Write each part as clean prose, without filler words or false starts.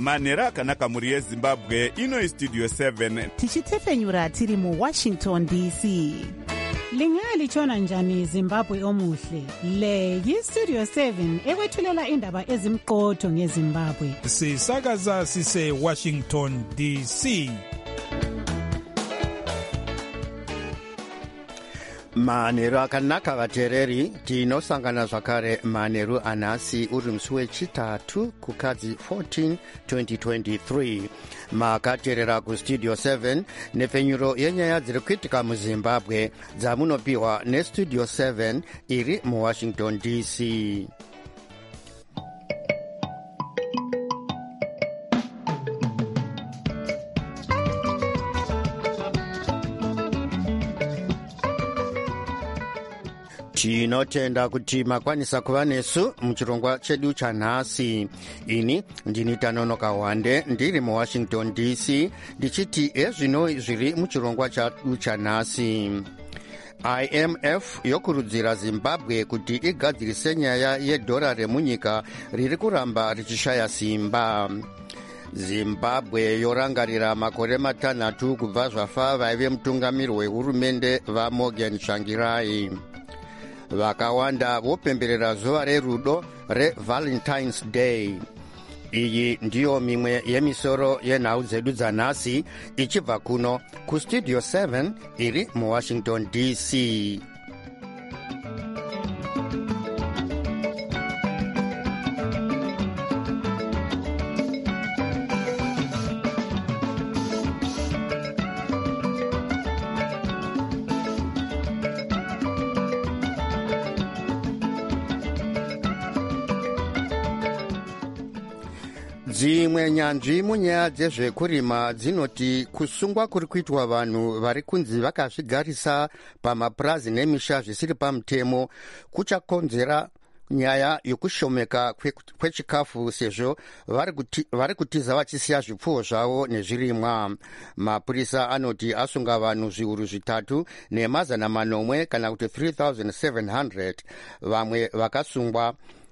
manhero akanaka mhuri yezimbabwe. Ino istudio 7 tichitefenyura tiri muwashington dc. Lingalitshona njani Zimbabwe omuhle? Le yistudio 7 ekwethulela indaba ezimqotho ngeZimbabwe. Sisakaza sise Washington DC. Manheru akanaka vateereri, tinosangana zvakare manheru anhasi uri musi wechitatu kukadzi 14 2023. Makateerera kustudio 7 nepfenyuro yenyaya dziri kuitika muzimbabwe dzamunopiwa nestudio 7 iri muwashington dc. Tinotenda kuti makwanisa kuva nesu muchirongwa chedu chanhasi. Ini ndini Tanonoka Wande ndiri muwashington dc ndichiti ezvino zviri muchirongwa chedu chanhasi. IMF yokurudzira Zimbabwe kuti igadzirise nyaya yedhora remunyika riri kuramba richishaya simba. Zimbabwe yorangarira makore matanhatu kubva zvafa vaive mutungamiri wehurumende vaMorgan Tsvangirai. Vakawanda vopemberera zuva rerudo reValentine's Day. Iyi ndiyo mimwe yemisoro yenhau dzedu dzanhasi ichibva kuno kustudio 7 iri muwashington dc. Dzimwe nyanzvi munyaya dzezvekurima dzinoti kusungwa kuri kuitwa vanhu vari kunzi vakazvigarisa pamapurazi nemisha zvisiri pamutemo kuchakonzera nyaya yokushomeka kwechikafu sezvo vari kutiza vachisiya zvipfuwo zvavo nezvirimwa. Mapurisa anoti asunga vanhu zviuru zvitatu nemazana manomwe kana kuti 3700. Vamwe vakasungwa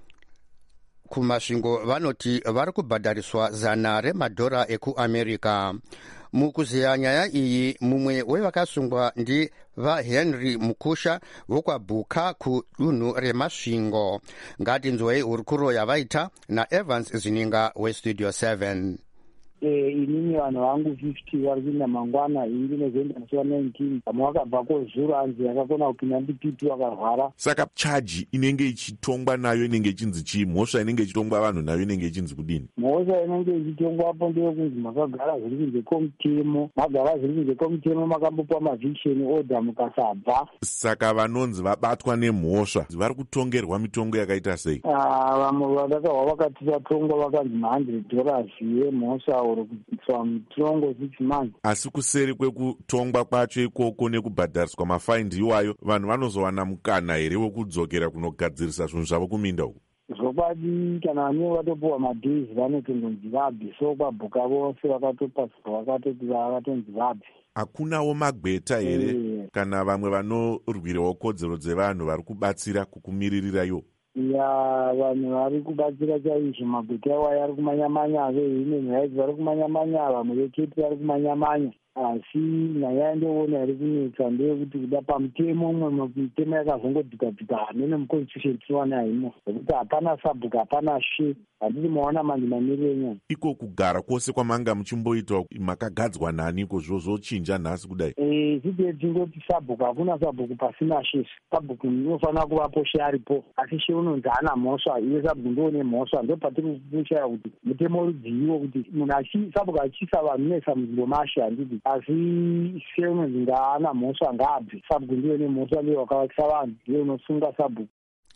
kumasvingo vanoti vari kubhadhariswa $100 remadhora ekuamerica. Mukuziya nyaya iyi, mumwe wevakasungwa ndivaHenry Mukusha vokwabhuka kudunhu remasvingo. Ngatinzwei hurukuro yavaita naEvans Zininga westudio 7. Inini vanhu vangu 50 vari kuinda mangwana ingi nozoenda musi wa19 pamwe wakabvako zuro anzi yakakona kupinda ndipipi wakarwara. Saka chaji inenge ichitongwa nayo inenge ichinzi chii? Mhosva inenge ichitongwa vanhu nayo inenge ichinzi kudini? Mhosva inenge ichitongwapo ndeyokunzi makagara zviri kunze kwomutemo, magara zviri kunze kwomutemo makambopa maviction order mukasabva. Saka vanonzi vabatwa nemhosva vari kutongerwa mitongo yakaita sei? Vamwe vadakahwa vakati vatongwa vakanzi $100 yemhosva kuitwa mitongo 6 months. Asi kuseri kwekutongwa kwacho ikoko nekubhadhariswa mafaindi iwayo, vanhu vanozowana mukana here wekudzokera kunogadzirisa zvinhu zvavo kuminda uku? Zvokwadi kana vanenge vatopuwa madhays vanotongonzi vabve, so kwabhuka vose vakatopasirwa vakatoti vakatonzi vabve. Hakunawo magweta here kana vamwe vanorwirawo kodzero dzevanhu vari kubatsira kukumiririrayo? Ya vanhu vari kubatsira chaizvo, magweta iwayo ari kumanyamanya, vehuman rights vari kumanyamanya, vamwe vekepi vari kumanyamanya. Asi nyaya ndoona iri kunetsa ndeyekuti kuda pamutemo umwe mitemo yakazongodhikadhika hamene muconstitution tiwana haimo, zvokuti hapana sabhuku hapana she, handiri maona manje mamiriro enyaya. Iko kugara kwose kwamanga muchimboita makagadzwa naniko zvozochinja nhasi kudai? Zvidei tingoti sabhuku, hakuna sabhuku pasina she. Sabhuku inofanira kuvapo she aripo, asi she unonzi hana mhosva, iwe sabhuku ndoone mhosva. Ndo patiri kushaya kuti mutemo rudziviwo kuti munhu sabhuku achiisa vanhu nesa munzvimbo mashe handidi, asi she unonzi ngaana mhosva ngaabve. Sabhuku ndiyo nemhosva ndiyo wakavakisa vanhu, ndiyo unosunga sabhuku.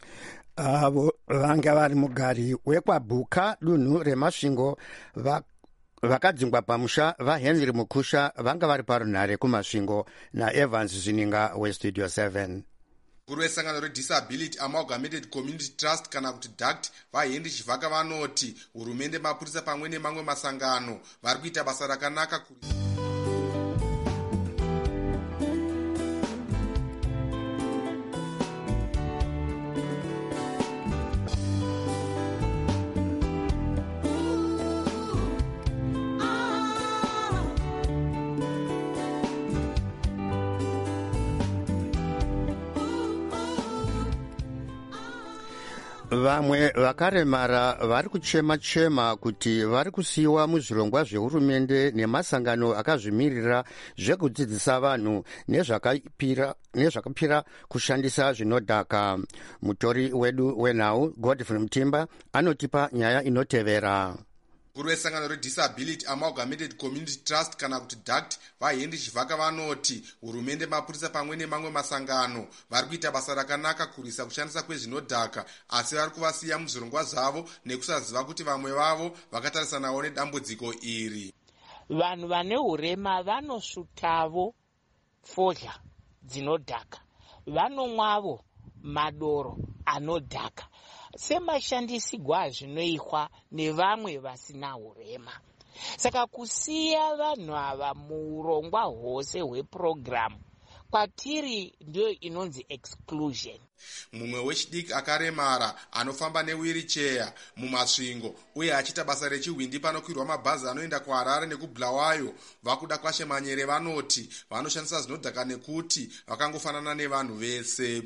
Avo vanga vari mugari wekwabhuka dunhu remasvingo vakadzingwa pamusha vaHenry Mukusha vanga vari parunhare kumasvingo naEvans Zininga westudio 7. Guru wesangano reDisability Amalgamated Community Trust kana kuti DACT vaHenry Chivhaka vanoti hurumende, mapurisa pamwe nemamwe masangano vari kuita basa rakanaka vamwe vakaremara vari kuchema-chema kuti vari kusiyiwa muzvirongwa zvehurumende nemasangano akazvimirira zvekudzidzisa vanhu nezvakapira kushandisa zvinodhaka. Mutori wedu wenhau Godfrey Mutimba anotipa nyaya inotevera. mukuru wesangano redisability amalgamated community trust kana kuti dact vahendi chivhaka vanoti hurumende, mapurisa pamwe nemamwe masangano vari kuita basa rakanaka kurwisa kushandisa kwezvinodhaka, asi vari kuvasiya muzvirongwa zvavo nekusaziva kuti vamwe vavo vakatarisanawo nedambudziko iri. Vanhu vane hurema vanosvutavo fodya dzinodhaka, vanomwavo madoro anodhaka semashandisirwo azvinoitwa nevamwe vasina hurema. Saka kusiya vanhu ava muurongwa hwose hwepurogiramu kwatiri ndiyo inonzi exclusion. Mumwe wechidiki akaremara anofamba newiricheya mumasvingo uye achiita basa rechihwindi panokwirwa mabhazi anoenda kuHarare nekubulawayo, vakuda kwashemanyere vanoti vanoshandisa zvinodhaka nekuti vakangofanana nevanhu vese.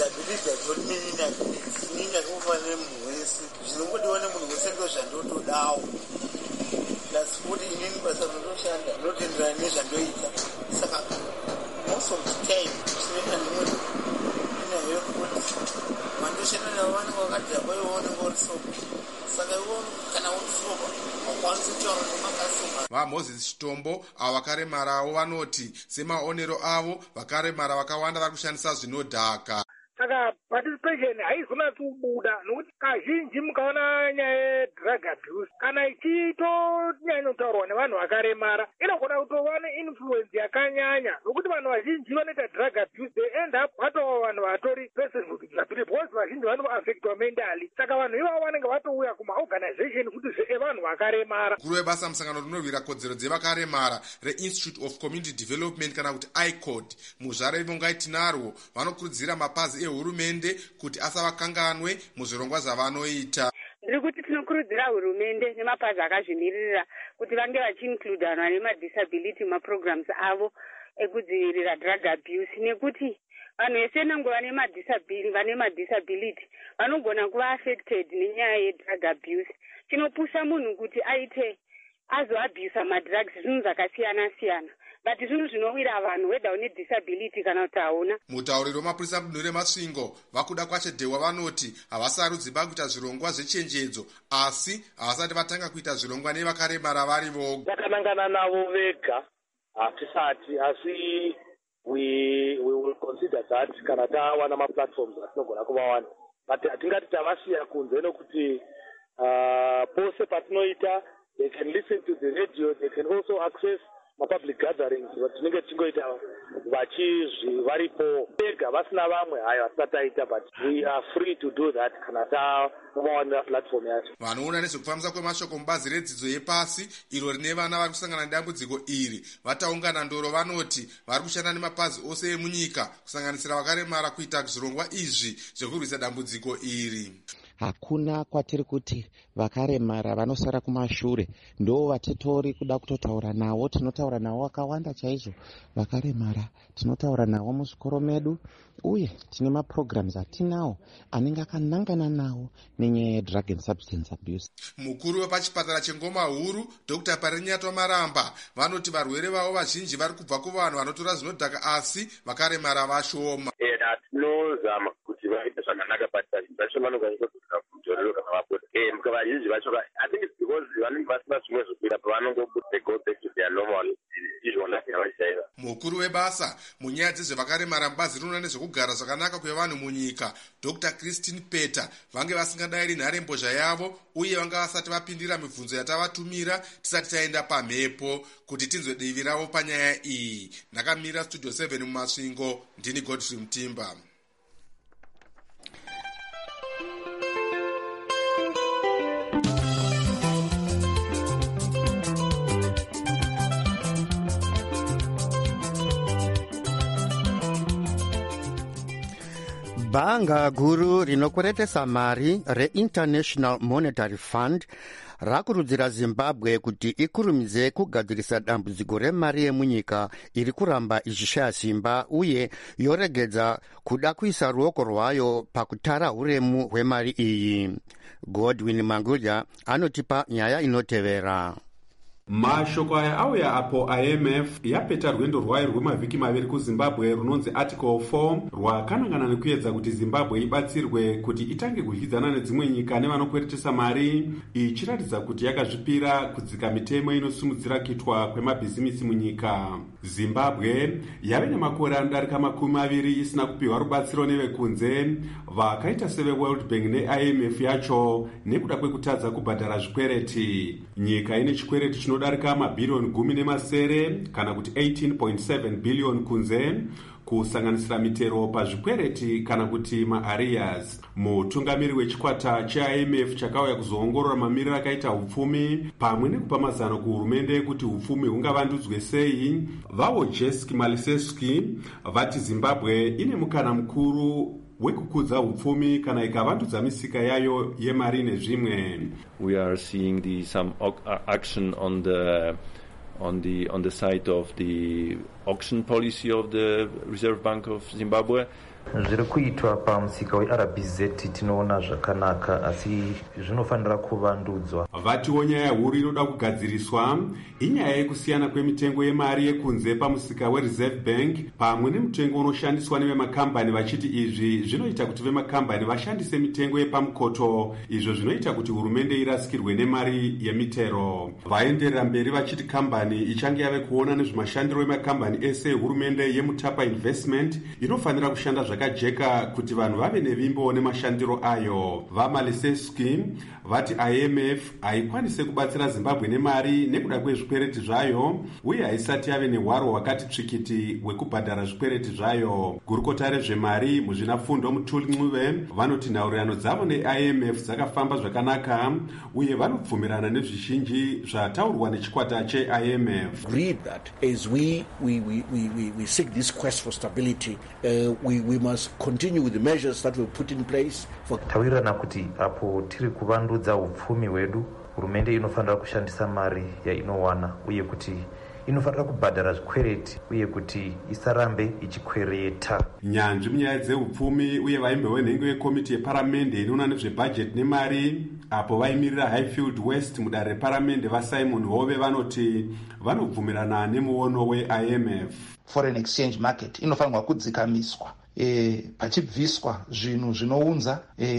zvinongodiwa nemunhu wese ndo zvandotodawo, ndasikuti inini basa rinotoshanda rinotenderana nezvandoita. Saka most of the time zvinoita ndimwe inayo kuti mandoshanda navo vanenge vakadhakwa ivo vanenge uri soba. Saka ivo kana uri soba hakwanisi kutaura nemakasoma. VaMoses Chitombo avo vakaremarawo vanoti semaonero avo vakaremara vakawanda vari kushandisa zvinodhaka. Saka participation haizona kubuda nokuti kazhinji mukaona nyaya yedrug abuse kana ichitonyanya kutaurwa nevanhu vakaremara inogona kutova neinfluence yakanyanya, nokuti vanhu vazhinji vanoita drug abuse they end up vatova vanhu vatori persons with disability because vazhinji vanoaffectwa mentally. Saka vanhu ivavo vanenge vatouya kumaorganization kuti evanhu vakaremara. Mukuru webasa musangano rinorwira kodzero dzevakaremara reInstitute of Community Development kana kuti ICOD muzvare Vongai Tinarwo vanokurudzira mapazi hurumende kuti asavakanganwe muzvirongwa zvavanoita. Ndiri kuti tinokurudzira hurumende nemapazi akazvimirira kuti vange vachiinclude vanhu vane madisability maprograms avo ekudzivirira drug abuse, nekuti vanhu vese nango vane madisability vanogona kuva affected nenyaya yedrug abuse. Chinopusha munhu kuti azoabhusa madrugs zvinhu zvakasiyana siyana, but zvinhu zvinowira vanhu weda une disability kana kuti hauna. Mutauriri wemapurisa mudunhu reMasvingo vakuda kwachedhewa vanoti havasarudziba kuita zvirongwa zvechenjedzo, asi havasati vatanga kuita zvirongwa nevakaremara vari voga. Takanangana navo vega hatisati, asi we will consider that kana tawana maplatforms atinogona kuvawana, but hatingati tavasiya kunze nokuti pose patinoita they can listen to the radio, they can also access public gatherings vatinenge tingoita varipo vega vasina vamwe hayo vasataita, but we are free to do that kana tavawana platform yacho. Vanoona nezvekufambisa kwemashoko mubazi redzidzo yepasi iro rine vana vari kusangana nedambudziko iri vataungana ndoro vanoti vari kushanda nemapazi ose emunyika kusanganisira vakaremara kuita zvirongwa izvi zvekurwisa dambudziko iri. Hakuna kwatiri kuti vakaremara vanosara kumashure ndo vatitori kuda kutotaura navo. Tinotaura navo vakawanda chaizvo vakaremara, tinotaura navo muzvikoro medu, uye tine maprograms atinawo anenge akanangana nawo nenyaya yedrug and substance abuse. Mukuru wepachipatara cheNgoma Huru Dr. Parinyatwa Maramba vanoti varwere vavo vazhinji vari kubva kuvanhu vanotora zvinodhaka asi vakaremara vashoma. Tinozama kuti vaite zvakanaka vacho vanokwanisa kuita kudhorero kana vabuda. Vazhinji vacho I think it's because vanenge vasina zvimwe zvokuita pavanongobuda they go back to their normal usual life yavaichaira. Mukuru webasa munyaya dzezvevakaremara mubazi rinoona nezvekugara zvakanaka kwevanhu munyika Dr. Christine Peter vange vasingadayiri nharembozha yavo uye vanga vasati vapindira mibvunzo yatavatumira tisati taenda pamhepo kuti tinzwe divi ravo panyaya iyi. Ndakamira Studio 7 mumasvingo, ndini Godfrey Mutimba. Bhanga guru rinokweretesa mari reInternational Monetary Fund rakurudzira zimbabwe kuti ikurumidze kugadzirisa dambudziko remari yemunyika iri kuramba ichishaya simba uye yoregedza kuda kuisa ruoko rwayo pakutara uremu hwemari iyi. Godwin Mangudya anotipa nyaya inotevera. Mashoko aya auya apo IMF yapeta rwendo rwayo rwemavhiki maviri kuZimbabwe runonzi Article 4 rwakanangana nekuedza kuti Zimbabwe ibatsirwe kuti itange kudyidzana nedzimwe nyika nevanokweretesa mari, ichiratidza kuti yakazvipira kudzika mitemo inosimudzira kuitwa kwemabhizimisi munyika. Zimbabwe yave nemakore anodarika 20 isina kupiwa rubatsiro nevekunze vakaita seveWorld Bank neIMF yacho nekuda kwekutadza kubhadhara zvikwereti. Nyika ine chikwereti chinodarika mabhirioni 10 kana kuti 18.7 billion kunze, kusanganisira mitero pazvikwereti kana kuti maarias. Mutungamiri wechikwata cheIMF chakauya kuzoongorora mamiriro akaita upfumi pamwe nekupa mazano kuhurumende kuti upfumi hungavandudzwe sei, Wojciech Maliszewski vati Zimbabwe ine mukana mukuru wekukudza upfumi kana ikavandudza misika yayo yemari nezvimwe. We are seeing some action on the side of the auction policy of the Reserve Bank of Zimbabwe. Zviri kuitwa pamusika weRBZ tinoona zvakanaka, asi zvinofanira kuvandudzwa. Vatiwo nyaya huru inoda kugadziriswa inyaya yekusiyana kwemitengo yemari yekunze pamusika weReserve Bank pamwe nemutengo unoshandiswa nevemakambani, vachiti izvi zvinoita kuti vemakambani vashandise mitengo yepamukoto, izvo zvinoita kuti hurumende irasikirwe nemari yemitero. Vaenderera mberi vachiti kambani ichange yave kuona nezvemashandiro emakambani ese, hurumende yeMutapa Investment inofanira kushanda zvakajeka kuti vanhu vave nevimbo nemashandiro ayo. VaMaliszewski vati IMF haikwanise kubatsira Zimbabwe nemari nekuda kwezvikwereti zvayo uye haisati yave nehwaro hwakati tsvikiti hwekubhadhara zvikwereti zvayo. Gurukota rezvemari muzvinafundo Mutuli Ncube vanoti nhaurirano dzavo neIMF dzakafamba zvakanaka uye vanobvumirana nezvizhinji zvataurwa nechikwata cheIMF. Agreed that as we seek this quest for stability, we must continue with the measures that were put in place for. Tawirirana kuti apo tiri kuvandudza upfumi hwedu, hurumende inofanira kushandisa mari yainowana uye kuti inofanira kubhadhara zvikwereti uye kuti isarambe ichikwereta. Nyanzvi munyaya dzeupfumi uye vaimbe venhengo yekomiti yeparamende inoona nezvebhajeti nemari apo vaimirira Highfield West mudare reparamende vaSimon Hove vanoti vanobvumirana nemuono weIMF. Foreign exchange market inofanirwa kudzikamiswa pachibviswa zvinhu zvinounza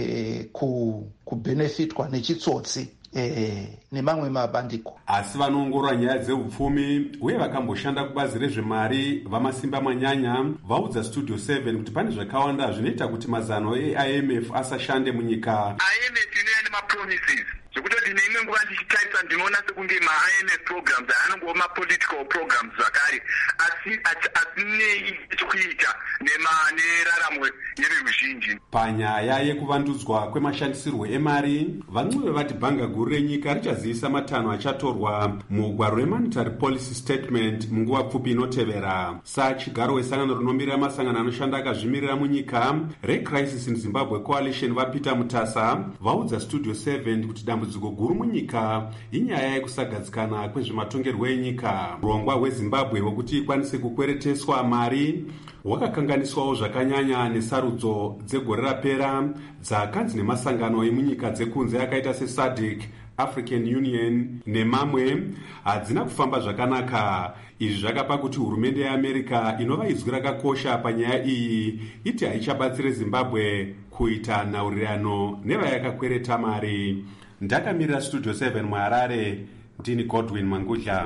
kubenefitwa nechitsotsi nemamwe mabandiko. Asi vanoongorora nyaya dzeupfumi uye vakamboshanda kubazi rezvemari vamasimba manyanya vaudza Studio 7 kuti pane zvakawanda zvinoita kuti mazano eIMF asashande munyika. IMF inoya nemapromises zvekutoti neimwe nguva ndichitarisa ndinoona sekunge maIMF programs anongova mapolitical programs zvakare, asi nei chekuita neraramo yeruzhinji. Panyaya yekuvandudzwa kwemashandisirwo emari, vaNcube vati bhanga guru renyika richazivisa matanho achatorwa mugwaro remonetary policy statement munguva pfupi inotevera. Sachigaro wesangano rinomirira masangano anoshanda akazvimirira munyika reCrisis in Zimbabwe Coalition vaPeter Mutasa vaudza Studio 7 kuti dambudziko guru munyika inyaya yekusagadzikana kwezvematongerwo enyika. Urongwa hweZimbabwe hwekuti ikwanise kukwereteswa mari hwakakanganiswawo zvakanyanya nesarudzo dzegore rapera dzakanzi nemasangano emunyika dzekunze akaita seSADC, African Union nemamwe hadzina kufamba zvakanaka. Izvi zvakapa kuti hurumende yeAmerica inova izwi rakakosha panyaya iyi iti haichabatsire Zimbabwe kuita nhaurirano nevayakakwereta mari. Ndakamirira Studio 7 muHarare, ndini Godwin Mangudya.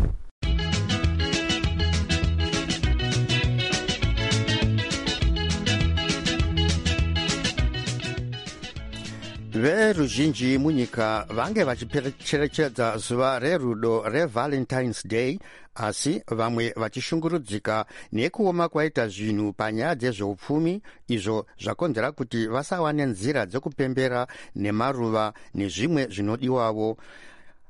Veruzhinji munyika vange vachicherechedza zuva rerudo reValentine's Day, asi vamwe vachishungurudzika nekuoma kwaita zvinhu panyaya dzezveupfumi, izvo zvakonzera kuti vasawane nzira dzekupembera nemaruva nezvimwe zvinodiwawo.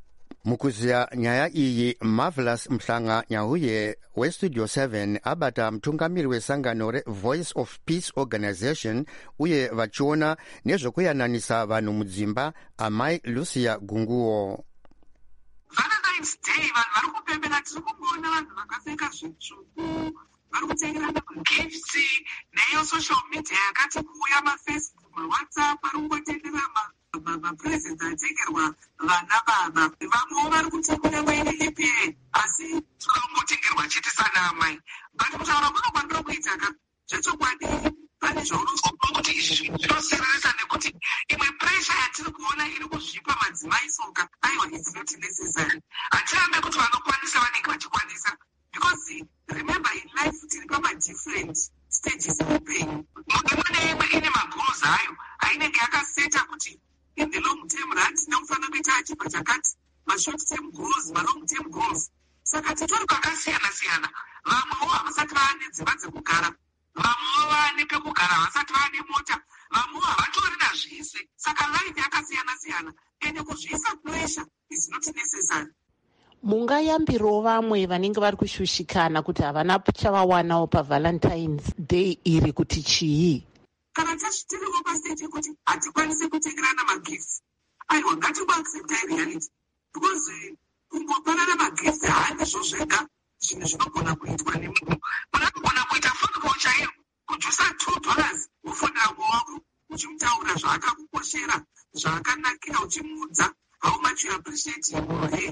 mukuziya nyaya iyi Marvelous Mhlanga Nyahuye westudio 7 abata mtungamiri wesangano reVoice of Peace Organization uye vachiona nezvokuyananisa vanhu mudzimba amai Lucia Gunguo. Valentine's Day vanhu vari kupembera, tiri kungoona vanhu vakapfeka zvitsvuku vari kutengerana magifts neyo social media yakati kuuya, mafacebook, mawhatsapp ari kungotendera mapresents atengerwa vana baba. Vamwewo vari kutekura waine EPA asi tikangotengerwa chete sana amai. But kutaura kunokwanira kuita zvechokwadi pane zvaunozwa kuti izvi zvinosereresa nekuti imwe pressure yatiri kuona iri kuzvipa madzimai soka aiwa it's not necessary. Hatirambe kuti vanokwanisa vanenge vachikwanisa, because remember in life tiri different stages muupenyu. Imwe neimwe ine magoals ayo ainenge yakaseta kuti in the long term run tinofanira kuita achipa chakati, mashort term goals, malong term goals. Saka titori kwakasiyana siyana. Vamwewo havasati vaane dzimba dzekugara, vamwewo vaane pekugara havasati vaane mota, vamwewo havatori nazvese. Saka life yakasiyana siyana ende kuzviisa pressure is not necessary. Mungayambirawo vamwe vanenge vari kushushikana kuti havana chavawanawo paValentine's Day iri kuti chii? Kana tiriwo pastage yekuti hatikwanise kutengerana magifts, aiwa ngatingoacceptai reality, because kungopanana magifts haandizvo zvega zvinhu zvinogona kuitwa nemunhu. Munogona kuita phone call chaiyo, kujusa $2 wofonera wako uchimutaura zvaakakukoshera, zvaakanakira, uchimuudza how much you appreciate him or her.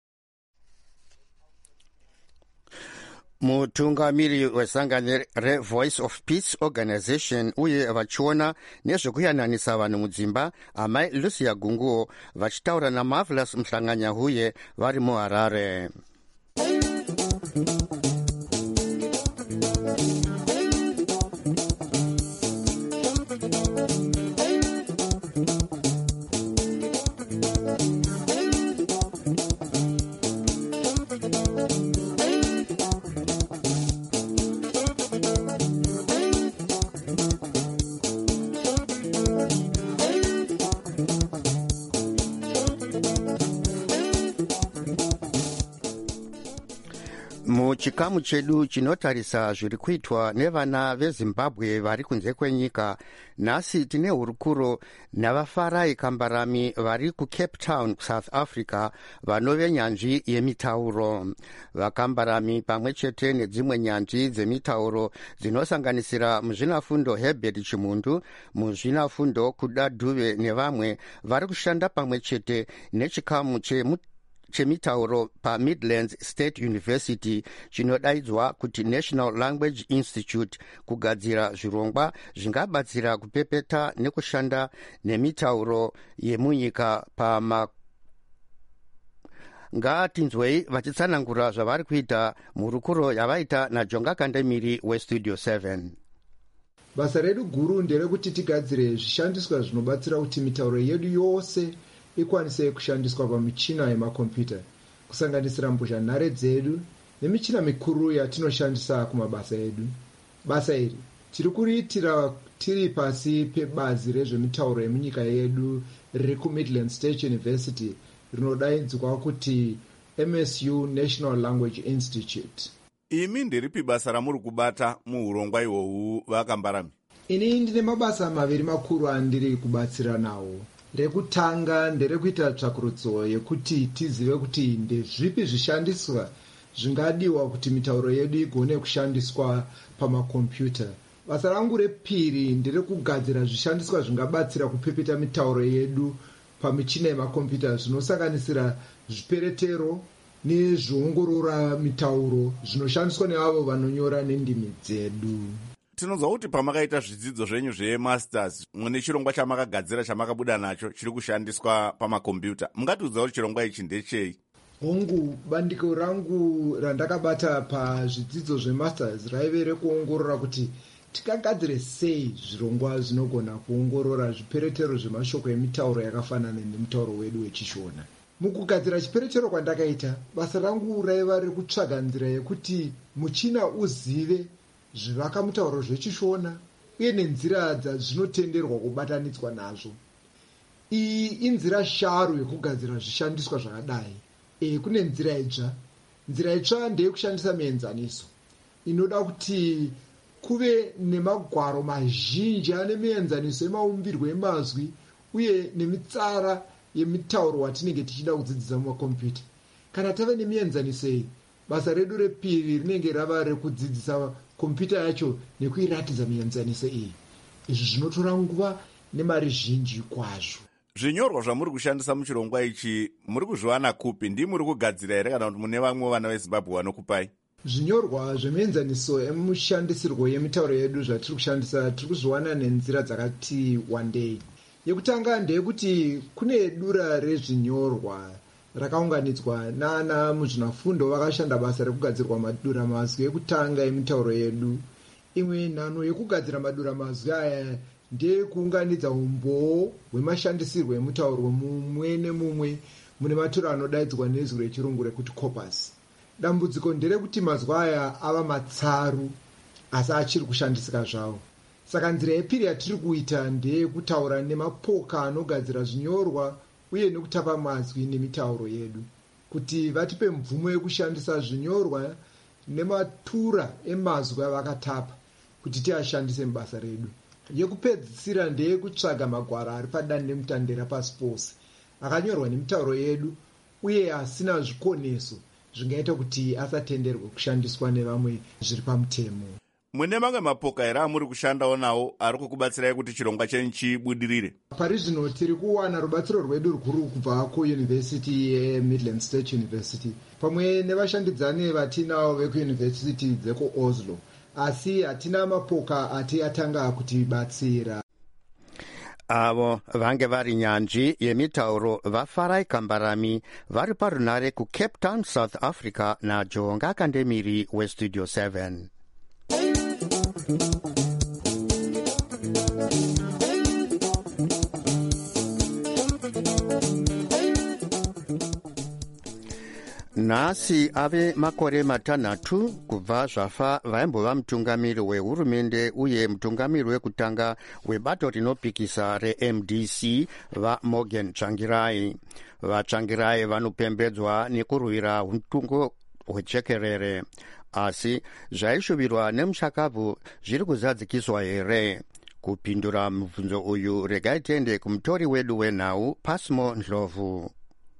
mutungamiri wesangano reVoice of Peace Organization uye vachiona nezvokuyananisa vanhu mudzimba amai Lucia Gunguo vachitaura naMarvelous Mhlanga Nyahuye vari muHarare. muchikamu chedu chinotarisa zviri kuitwa nevana veZimbabwe vari kunze kwenyika. Nhasi tine hurukuro navafarai Kambarami vari kuCape Town, South Africa, vanove nyanzvi yemitauro. VaKambarami pamwe chete nedzimwe nyanzvi dzemitauro dzinosanganisira muzvinafundo Herbert Chimundu, muzvinafundo Kuda Dhuve nevamwe vari kushanda pamwe chete nechikamu chemitauro paMidlands State University chinodaidzwa kuti National Language Institute kugadzira zvirongwa zvingabatsira kupepeta nekushanda nemitauro yemunyika ngatinzwei vachitsanangura zvavari kuita murukuro yavaita naJonga Kandemiri weStudio 7. Basa redu guru nderekuti tigadzire zvishandiswa zvinobatsira kuti mitauro yedu yose ikwanise kushandiswa pamichina yemakombiyuta, kusanganisira mbozhanhare dzedu nemichina mikuru yatinoshandisa kumabasa edu. Basa iri tiri kuriitira tiri pasi pebazi rezvemitauro yemunyika yedu riri kuMidlands State University rinodaidzwa kuti MSU National Language Institute. Imi ndiripi basa ramuri kubata muurongwa ihwohwu vaKambarami? Ini ndine mabasa maviri makuru andiri kubatsira nawo. Rekutanga nderekuita tsvakurudzo yekuti tizive kuti ndezvipi zvishandiswa zvingadiwa kuti mitauro yedu igone kushandiswa pamakombiyuta. Basa rangu repiri nderekugadzira zvishandiswa zvingabatsira kupepeta mitauro yedu pamichina yemakombiyuta zvinosanganisira zviperetero nezvoongorora mitauro zvinoshandiswa neavo vanonyora nendimi dzedu. Tinonzwa kuti pamakaita zvidzidzo zvenyu zvemasters mune chirongwa chamakagadzira chamakabuda nacho chiri kushandiswa pamakombiyuta. Mungatiudza kuti chirongwa ichi ndechei? Hongu, bandiko rangu randakabata pazvidzidzo zvemasters raive rekuongorora kuti tikagadzire sei zvirongwa zvinogona kuongorora zviperetero zvemashoko emitauro yakafanana nemutauro wedu wechishona. Mukugadzira chiperetero kwandakaita, basa rangu raiva rekutsvaga nzira yekuti muchina uzive zvivaka mutauro zvechishona uye nenzira dzazvinotenderwa kubatanidzwa nazvo. Iyi inzira sharu yekugadzira zvishandiswa zvakadai. kune nzira itsva. Nzira itsva ndeyekushandisa mienzaniso inoda kuti kuve nemagwaro mazhinji ane mienzaniso yemaumbirwo emazwi uye nemitsara yemitauro watinenge tichida kudzidzisa mumakombiyuta. Kana tave nemienzaniso iyi, basa redu repiri rinenge rava rekudzidzisa kompiyuta yacho nekuiratidza mienzaniso iyi. Izvi zvinotora nguva nemari zhinji kwazvo. Zvinyorwa zvamuri kushandisa muchirongwa ichi muri kuzviwana kupi? Ndi muri kugadzira here kana kuti mune vamwe vana veZimbabwe vanokupai? Zvinyorwa zvemienzaniso emushandisirwo yemitauro yedu zvatiri kushandisa tiri kuzviwana nenzira dzakati wandei. Yekutanga ndeyekuti kune dura rezvinyorwa rakaunganidzwa nana muzvinafundo vakashanda basa rekugadzirwa madura mazwi ekutanga emitauro yedu. Imwe nhano yekugadzira madura mazwi aya ndeyekuunganidza umboo hwemashandisirwo emutauro mumwe nemumwe mune maturo anodaidzwa nezwi rechirungu rekuti corpus. Dambudziko nderekuti mazwi aya ava matsaru asi achiri kushandisika zvawo. Saka nzira yepiri yatiri kuita ndeyekutaura nemapoka anogadzira zvinyorwa uye nekutapa mazwi nemitauro yedu kuti vatipe mvumo yekushandisa zvinyorwa nematura emazwi avakatapa kuti tiashandise mubasa redu. Yekupedzisira ndeyekutsvaga magwaro ari padandemutande rapasi pose akanyorwa nemitauro yedu uye asina zvikoneso zvingaita kuti asatenderwe kushandiswa nevamwe zviri pamutemo. Mune mamwe mapoka here amuri kushandawo nawo ari kukubatsirai kuti chirongwa chenyu chibudirire? Pari zvino tiri kuwana rubatsiro rwedu rukuru kubva kuyunivhesiti yeMidland State University pamwe nevashandidzani vatinavo vekuyunivhesiti dzekuOslo, asi hatina mapoka ati atanga kutibatsira. Avo vange vari nyanzvi yemitauro vaFarai Kambarami vari parunare kuCape Town, South Africa naJonga Kandemiri weStudio 7. Nhasi ave makore matanhatu kubva zvafa vaimbova mutungamiri wehurumende uye mutungamiri wekutanga webato rinopikisa reMDC vaMorgan Tsvangirai. VaTsvangirai vanopembedzwa nekurwira utungo hwechekerere, asi zvaishuvirwa nemushakabvu zviri kuzadzikiswa here? Kupindura mubvunzo uyu regai tiende kumutori wedu wenhau Pasmo Ndlovu.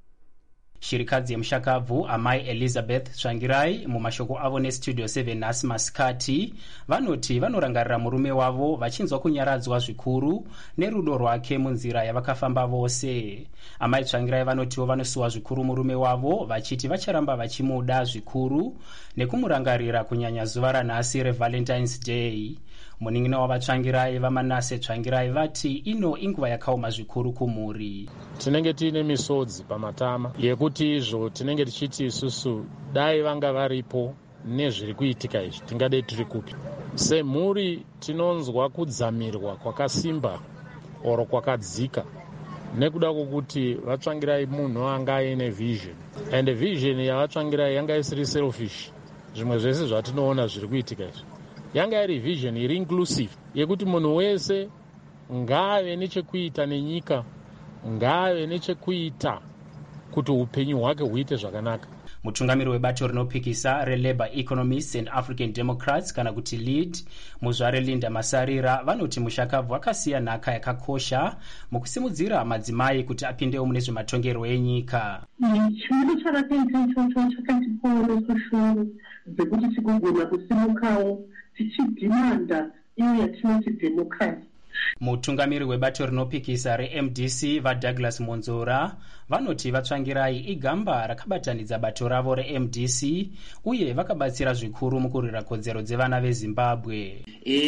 Shirikadzi yemushakabvu amai Elizabeth Tsvangirai mumashoko avo neStudio 7 nhasi masikati vanoti vanorangarira murume wavo vachinzwa kunyaradzwa zvikuru nerudo rwake munzira yavakafamba vose. Amai Tsvangirai vanotiwo vanosiwa zvikuru murume wavo vachiti vacharamba vachimuda zvikuru nekumurangarira kunyanya zuva ranhasi reValentine's Day. Munin'ina wavaTsvangirai vaManase Tsvangirai vati ino inguva yakaoma zvikuru kumhuri. Tinenge tiine misodzi pamatama yekuti izvo tinenge tichiti isusu dai vanga varipo nezviri kuitika izvi tingadei tiri kupi. Semhuri tinonzwa kudzamirwa kwakasimba oro kwakadzika nekuda kwokuti vaTsvangirai munhu anga aine vision, and vision yavaTsvangirai yanga isiri selfish. Zvimwe zvese zvatinoona zviri kuitika izvi yanga iri vision iri inclusive yekuti munhu wese ngaave nechekuita nenyika, ngaave nechekuita kuti upenyu hwake huite zvakanaka. Mutungamiri webato rinopikisa reLabour Economists and African Democrats kana kuti LEAD muzvare Linda Masarira vanoti mushakabvu akasiya nhaka yakakosha mukusimudzira madzimai kuti apindewo mune zvematongerwo enyika. Chido chakaita ichocho chakatiponeso shungu dzekuti tigogona kusimukawo tichidhimanda iyo yatinoti democracy. Mutungamiri webato rinopikisa reMDC vaDouglas Monzora vanoti vaTsvangirai igamba rakabatanidza bato ravo reMDC uye vakabatsira zvikuru mukurwira kodzero dzevana veZimbabwe.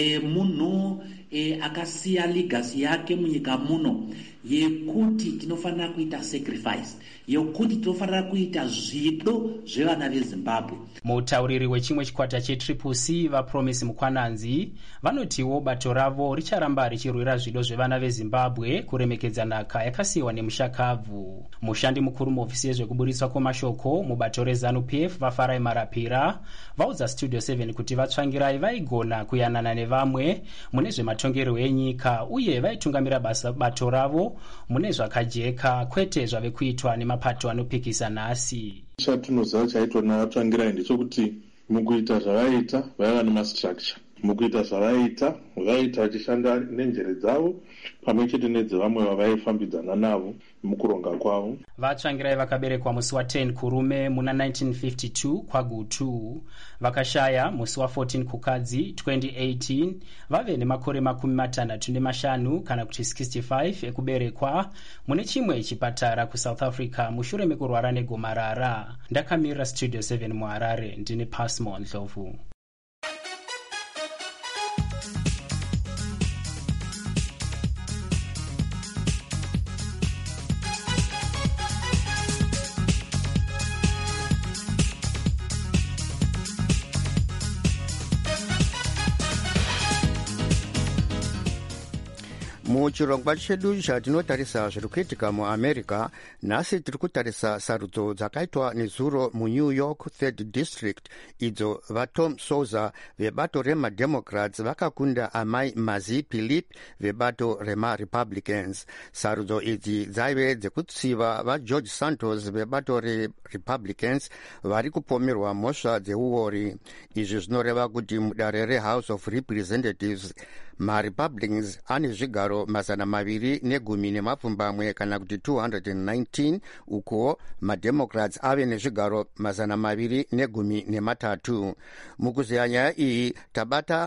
Munhu akasiya legacy yake munyika muno yekuti tinofanira kuita sacrifice, yekuti tinofanira kuita zvido zvevana veZimbabwe. Mutauriri wechimwe chikwata cheTriple-C vaPromise Mukwananzi vanotiwo bato ravo richaramba richirwira zvido zvevana veZimbabwe kuremekedza nhaka yakasiyiwa nemushakabvu. mushandi mukuru muofisi yezvekuburitswa kwemashoko mubato rezanu-pf vafarai marapira vaudza studio 7 kuti vatsvangirai vaigona kuyanana nevamwe mune zvematongerwo enyika uye vaitungamira bato ravo mune zvakajeka kwete zvave kuitwa nemapato anopikisa nhasi. chatinoziva chaitwa navatsvangirai ndechekuti mukuita zvavaita vaiva nemastructure, mukuita zvavaita vaita vachishanda nenjere dzavo pamwe chete nedzevamwe vavaifambidzana navo mukuronga kwavo. vatsvangirai vakaberekwa musi wa10 kurume muna 1952 kwagutu, vakashaya musi wa14 kukadzi 2018, vave nemakore 65 kana kuti 65 ekuberekwa mune chimwe chipatara kuSouth Africa mushure mekurwara negomarara. Ndakamirira studio 7 muHarare, ndini Pasmo Ndlovu. muchirongwa chedu chatinotarisa zviri kuitika muamerica, nhasi tiri kutarisa sarudzo dzakaitwa nezuro muNew York 3rd District, idzo vaTom Souza vebato remademocrats vakakunda amai Mazi Philip vebato remarepublicans. Sarudzo idzi dzaive dzekutsiva vaGeorge Santos vebato rerepublicans vari kupomerwa mhosva dzeuori. Izvi zvinoreva kuti mudare reHouse of Representatives marepublicans ane zvigaro 210 kana kuti 219, uko mademocrats ave nezvigaro 213. mukuziya nyaya iyi tabata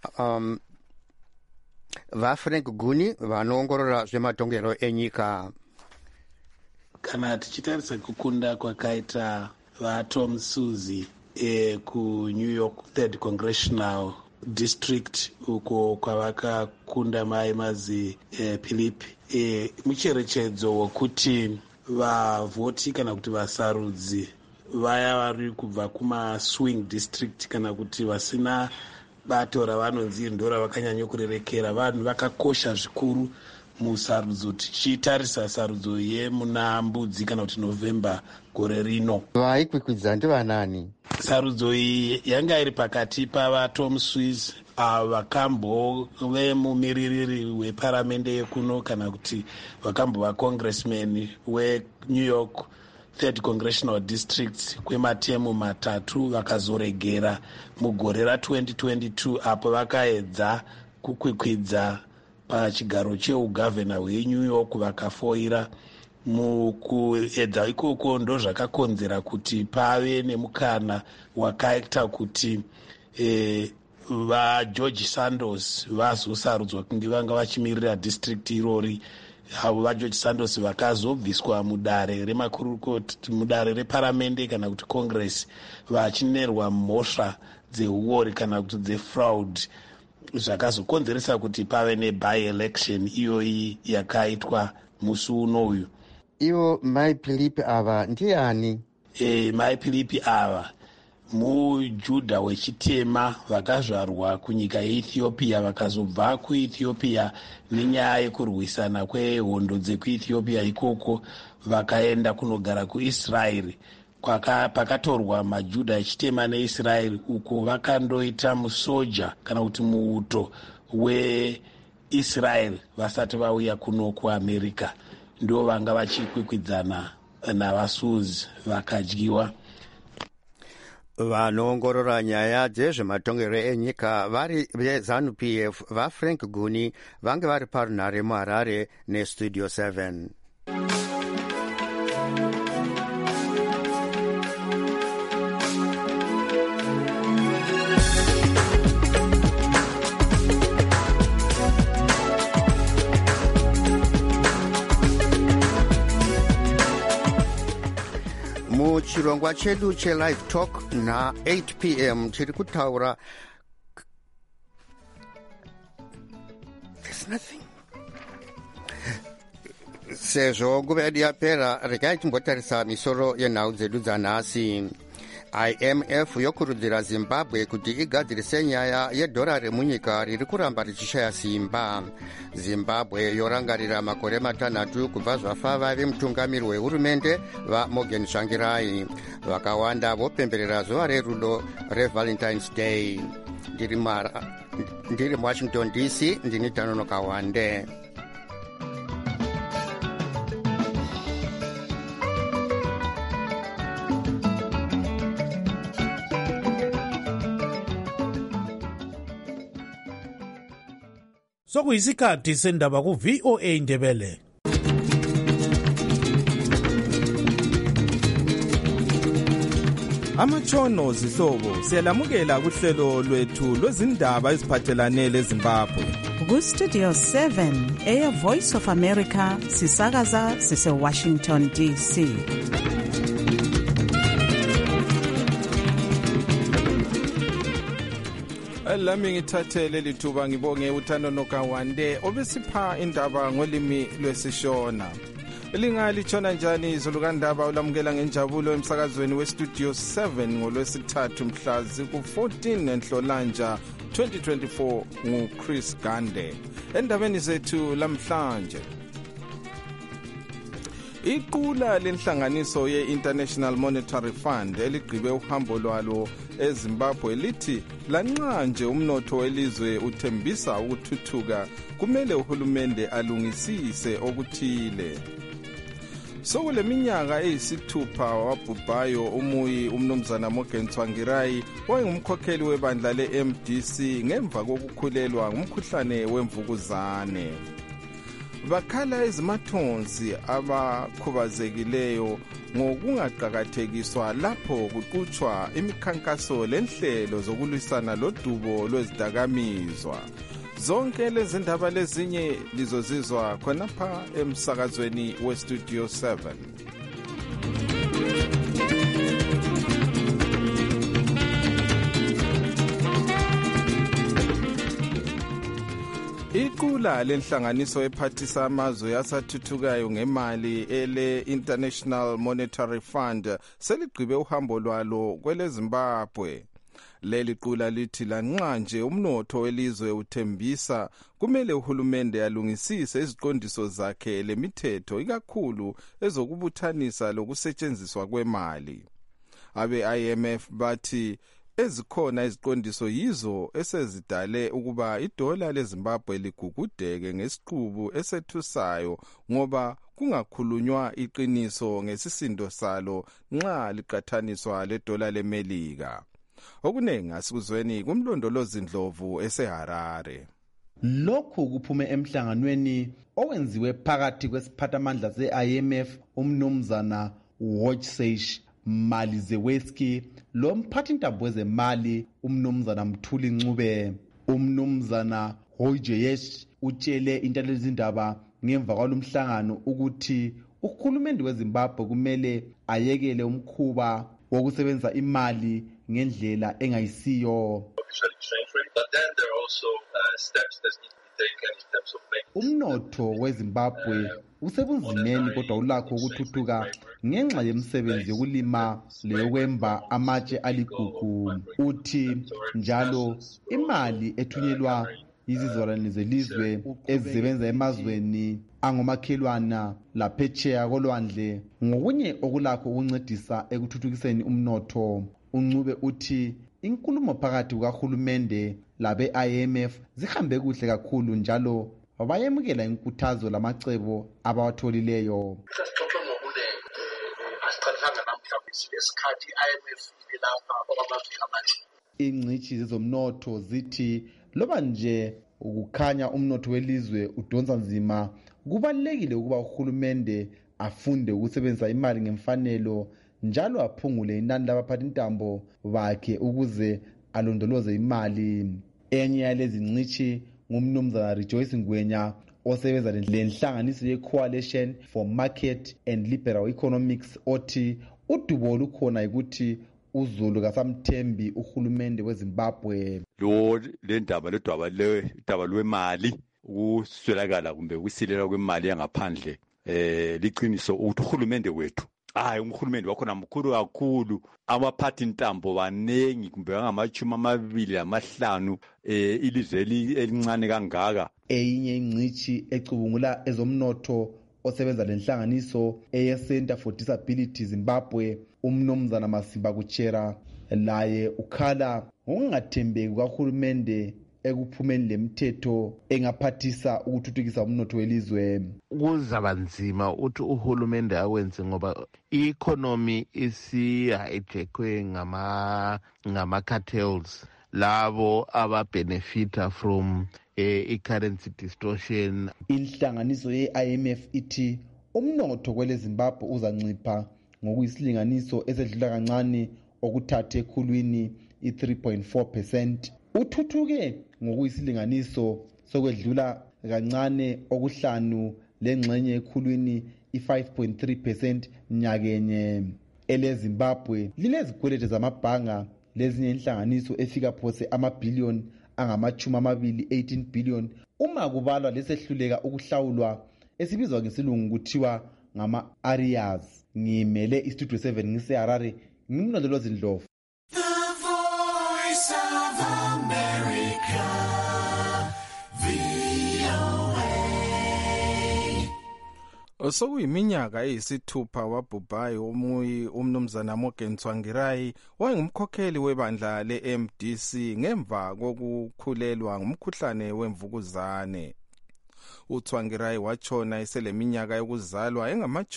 vaFrank Guni vanoongorora zvematongero enyika. Kana tichitarisa kukunda kwakaita vaTom Suzi kuNew York 3rd Congressional District, uko kwavakakunda mai Mazi Philip, mucherechedzo wekuti vavhoti kana kuti vasarudzi vaya vari kubva kumaswing district kana kuti vasina bato ravanonzi ndo ravakanyanyokurerekera, vanhu vakakosha zvikuru musarudzo. Tichitarisa sarudzo yemuna Mbudzi kana kuti November gore rino, vaikwikwidza ndivanani? sarudzo iyi yanga iri pakati pavaTom Suze vakambove mumiririri weparamende yekuno kana kuti vakambova congressman weNew York 3rd Congressional District kwematemu 3, vakazoregera mugore ra2022 apo vakaedza kukwikwidza pachigaro cheugavhena hweNew York vakafoira. Mukuedza ikoko ndo zvakakonzera kuti pave nemukana wakaita kuti vaGeorge Santos vazosarudzwa kunge vanga vachimirira district irori. Havo vaGeorge Santos vakazobviswa mudare remakurukoti, mudare reparamende kana kuti congress, vachinerwa mhosva dzeuori kana kuti dzefraud, zvakazokonzeresa kuti pave neby election iyoyi yakaitwa musi unoyu. Ivo mai Philip ava ndiani? Mai Philip ava mujudha wechitema vakazvarwa kunyika yeEthiopia, vakazobva kuEthiopia nenyaya yekurwisana kwehondo dzekuEthiopia ikoko vakaenda kunogara kuIsraeri, pakatorwa majudha echitema neIsraeri, uko vakandoita musoja kana kuti muuto weIsraeri vasati vauya kuno kuAmerica. Ndo vanga vachikwikwidzana navaSuze vakadyiwa. vanoongorora nyaya dzezvematongero enyika vari veZanu-PF vaFrank Guni vange vari parunhare muHarare nestudio 7. muchirongwa chedu chelive talk na 8 p.m. chiri kutaura sezvo nguva yedu yapera regai timbotarisa misoro yenhau dzedu dzanhasi. IMF yokurudzira Zimbabwe kuti igadzirise nyaya yedhorari munyika riri kuramba richishaya simba. Zimbabwe yorangarira makore matanhatu kubva zvafa vavi mutungamiri wehurumende vaMorgan Tsvangirai. Vakawanda vopemberera zuva rerudo reValentine's Day. Ndiri muWashington DC, ndini Tanono Kawande. Sokuyisikhathi sendaba ku VOA Ndebele. Amatshono zihlobo siyalamukela kuhlelo lwethu lwezindaba eziphathelane leZimbabwe. Ku Studio 7 Air Voice of America sisakaza sise Washington DC. Lami ngithathele lithuba ngibonge uThanono Kawande obesipha indaba ngolimi lwesishona. Lingalithona njani izolukandaba ulamukela ngenjabulo emsakazweni weStudio 7 ngolwesithathu mhla ziku-14 Nhlolanja 2024 nguChris Gande. Endabeni zethu lamhlanje, iqula lenhlanganiso ye-International Monetary Fund eligqibe uhambo lwalo eZimbabwe lithi lanxa nje umnotho welizwe uthembisa ukuthuthuka, kumele uhulumende alungisise okuthile. Sokule minyaka eyisithupha wabhubhayo umuyi umnumzana Morgan Tsvangirai owayengumkhokheli webandla le-MDC ngemva kokukhulelwa ngumkhuhlane wemvukuzane. Bakhala ezimathonsi abakhubazekileyo ngokungaqakathekiswa lapho kuqhutshwa imikhankaso lenhlelo zokulwisana lodubo lwezidakamizwa. Zonke lezi ndaba lezinye lizozizwa khonapha emsakazweni weStudio 7. Iqula lenhlanganiso ephathisa amazwe asathuthukayo ngemali ele-International Monetary Fund seligqibe uhambo lwalo kweleZimbabwe. Leli qula lithi lanxa nje umnotho welizwe uthembisa, kumele uhulumende alungisise iziqondiso zakhe lemithetho ikakhulu ezokubuthanisa lokusetshenziswa kwemali. Abe-IMF bathi ezikhona iziqondiso yizo esezidale ukuba idola leZimbabwe ligugudeke ngesiqubu esethusayo ngoba kungakhulunywa iqiniso ngesisindo salo nxa liqathaniswa ledola leMelika. Okunengi asikuzweni kumlondolozi Ndlovu eseHarare. Lokhu kuphume emhlanganweni owenziwe phakathi kwesiphathamandla se-IMF umnumzana Wojciech Malizeweski lomphathintambo wezemali umnumzana Mthuli Ncube. Umnumzana Wojciech utshele intalezindaba ngemva kwalomhlangano ukuthi uhulumende weZimbabwe kumele ayekele umkhuba wokusebenzisa imali ngendlela engayisiyo. Umnotho weZimbabwe usebunzimeni kodwa ulakho ukuthuthuka ngenxa yemisebenzi yokulima leyokwemba amatshe aligugu. Uthi njalo imali ethunyelwa izizalwane zelizwe ezisebenza emazweni angomakhelwana laphetsheya kolwandle ngokunye okulakho ukuncedisa ekuthuthukiseni umnotho. Uncube uthi inkulumo phakathi kukahulumende labe-IMF zihambe kuhle kakhulu njalo bayemukela inkuthazo lamacebo abawatholileyo. Ingcitshi zezomnotho zithi loba nje ukukhanya umnotho welizwe udonsa nzima, kubalulekile ukuba uhulumende afunde ukusebenzisa imali ngemfanelo njalo aphungule inani labaphathintambo bakhe ukuze alondoloze imali. Enye yalezi ngcitshi ngumnumzana Rejoice Ngwenya osebenza lenhlanganiso ye-Coalition for Market and Liberal Economics othi udubo lukhona ukuthi uZulu kasamthembi uhulumende weZimbabwe. Ledaba lwemali ukuswelakala kumbe ukusilela kwemali yangaphandle liqiniso ukuthi uhulumende wethu hayi umhulumende wakhona mkhulu kakhulu, abaphathi intambo banengi kumbe bangamachumi 25 ilizwe elincane kangaka. Eyinye ingcithi ecubungula ezomnotho osebenza lenhlanganiso eye-Center for Disability Zimbabwe, umnumzana Masimba Kuchera, laye ukhala ngokungathembeki kahulumende ekuphumeni lemithetho engaphathisa ukuthuthukisa umnotho welizwe. Kuzaba nzima uthi uhulumende awenze ngoba i-economy isi-hijackwe ngama-cartels, labo ababenefita from i-currency distortion. Inhlanganiso ye-IMF ithi umnotho kwele Zimbabwe uzancipha ngokuyisilinganiso esedlula kancane okuthathe ekhulwini i-3.4%. Uthuthuke ngokuyisilinganiso sokwedlula kancane okuhlanu lengxenye ekhulwini i-5.3% nyakenye. Ele Zimbabwe lilezikwelede zamabhanga lezinye inhlanganiso efika phose amabhiliyoni angama-18 billion uma kubalwa lesehluleka ukuhlawulwa esibizwa ngesilungu kuthiwa ngama-arrears. Ngimele istudio 7 ngiseHarare, ngimnolelo Ndlovu. Osokuyiminyaka eyisithupha wabhubhayi omuyi umnumzana Morgan Tsvangirai wayengumkhokheli webandla le-MDC ngemva kokukhulelwa ngumkhuhlane wemvukuzane. uTsvangirai watshona eseleminyaka yokuzalwa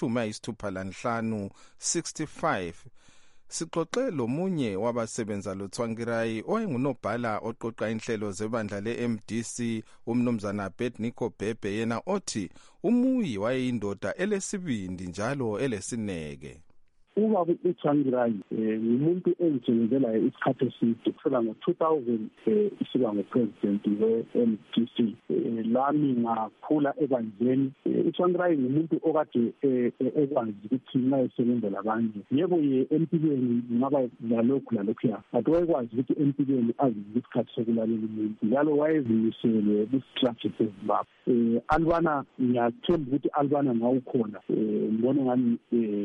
engama-65, 65. Sixoxe lomunye wabasebenza loTsvangirai oyengunobhala oqoqa inhlelo zebandla le-MDC, umnumzana Abednego Bhebhe, yena othi umuyi wayeyindoda elesibindi njalo elesineke. Ubaba uTsvangirai ngumuntu engitshengezela isikhathi eside kusela ngo-2000 isiba ngo-president we-MDC. Lami ngakhula ebandleni. uTsvangirai ngumuntu okade ekwazi ukuthi nxa esebenza labanye, yebo ye empilweni ngaba lalokhu lalokhuya, but wayekwazi ukuthi empilweni azize isikhathi sokulalela umuntu, njalo wayezimisele kwi-structure seZimbabwe. Albana, ngiyathemba ukuthi Albana ngawukhona, ngibona ngani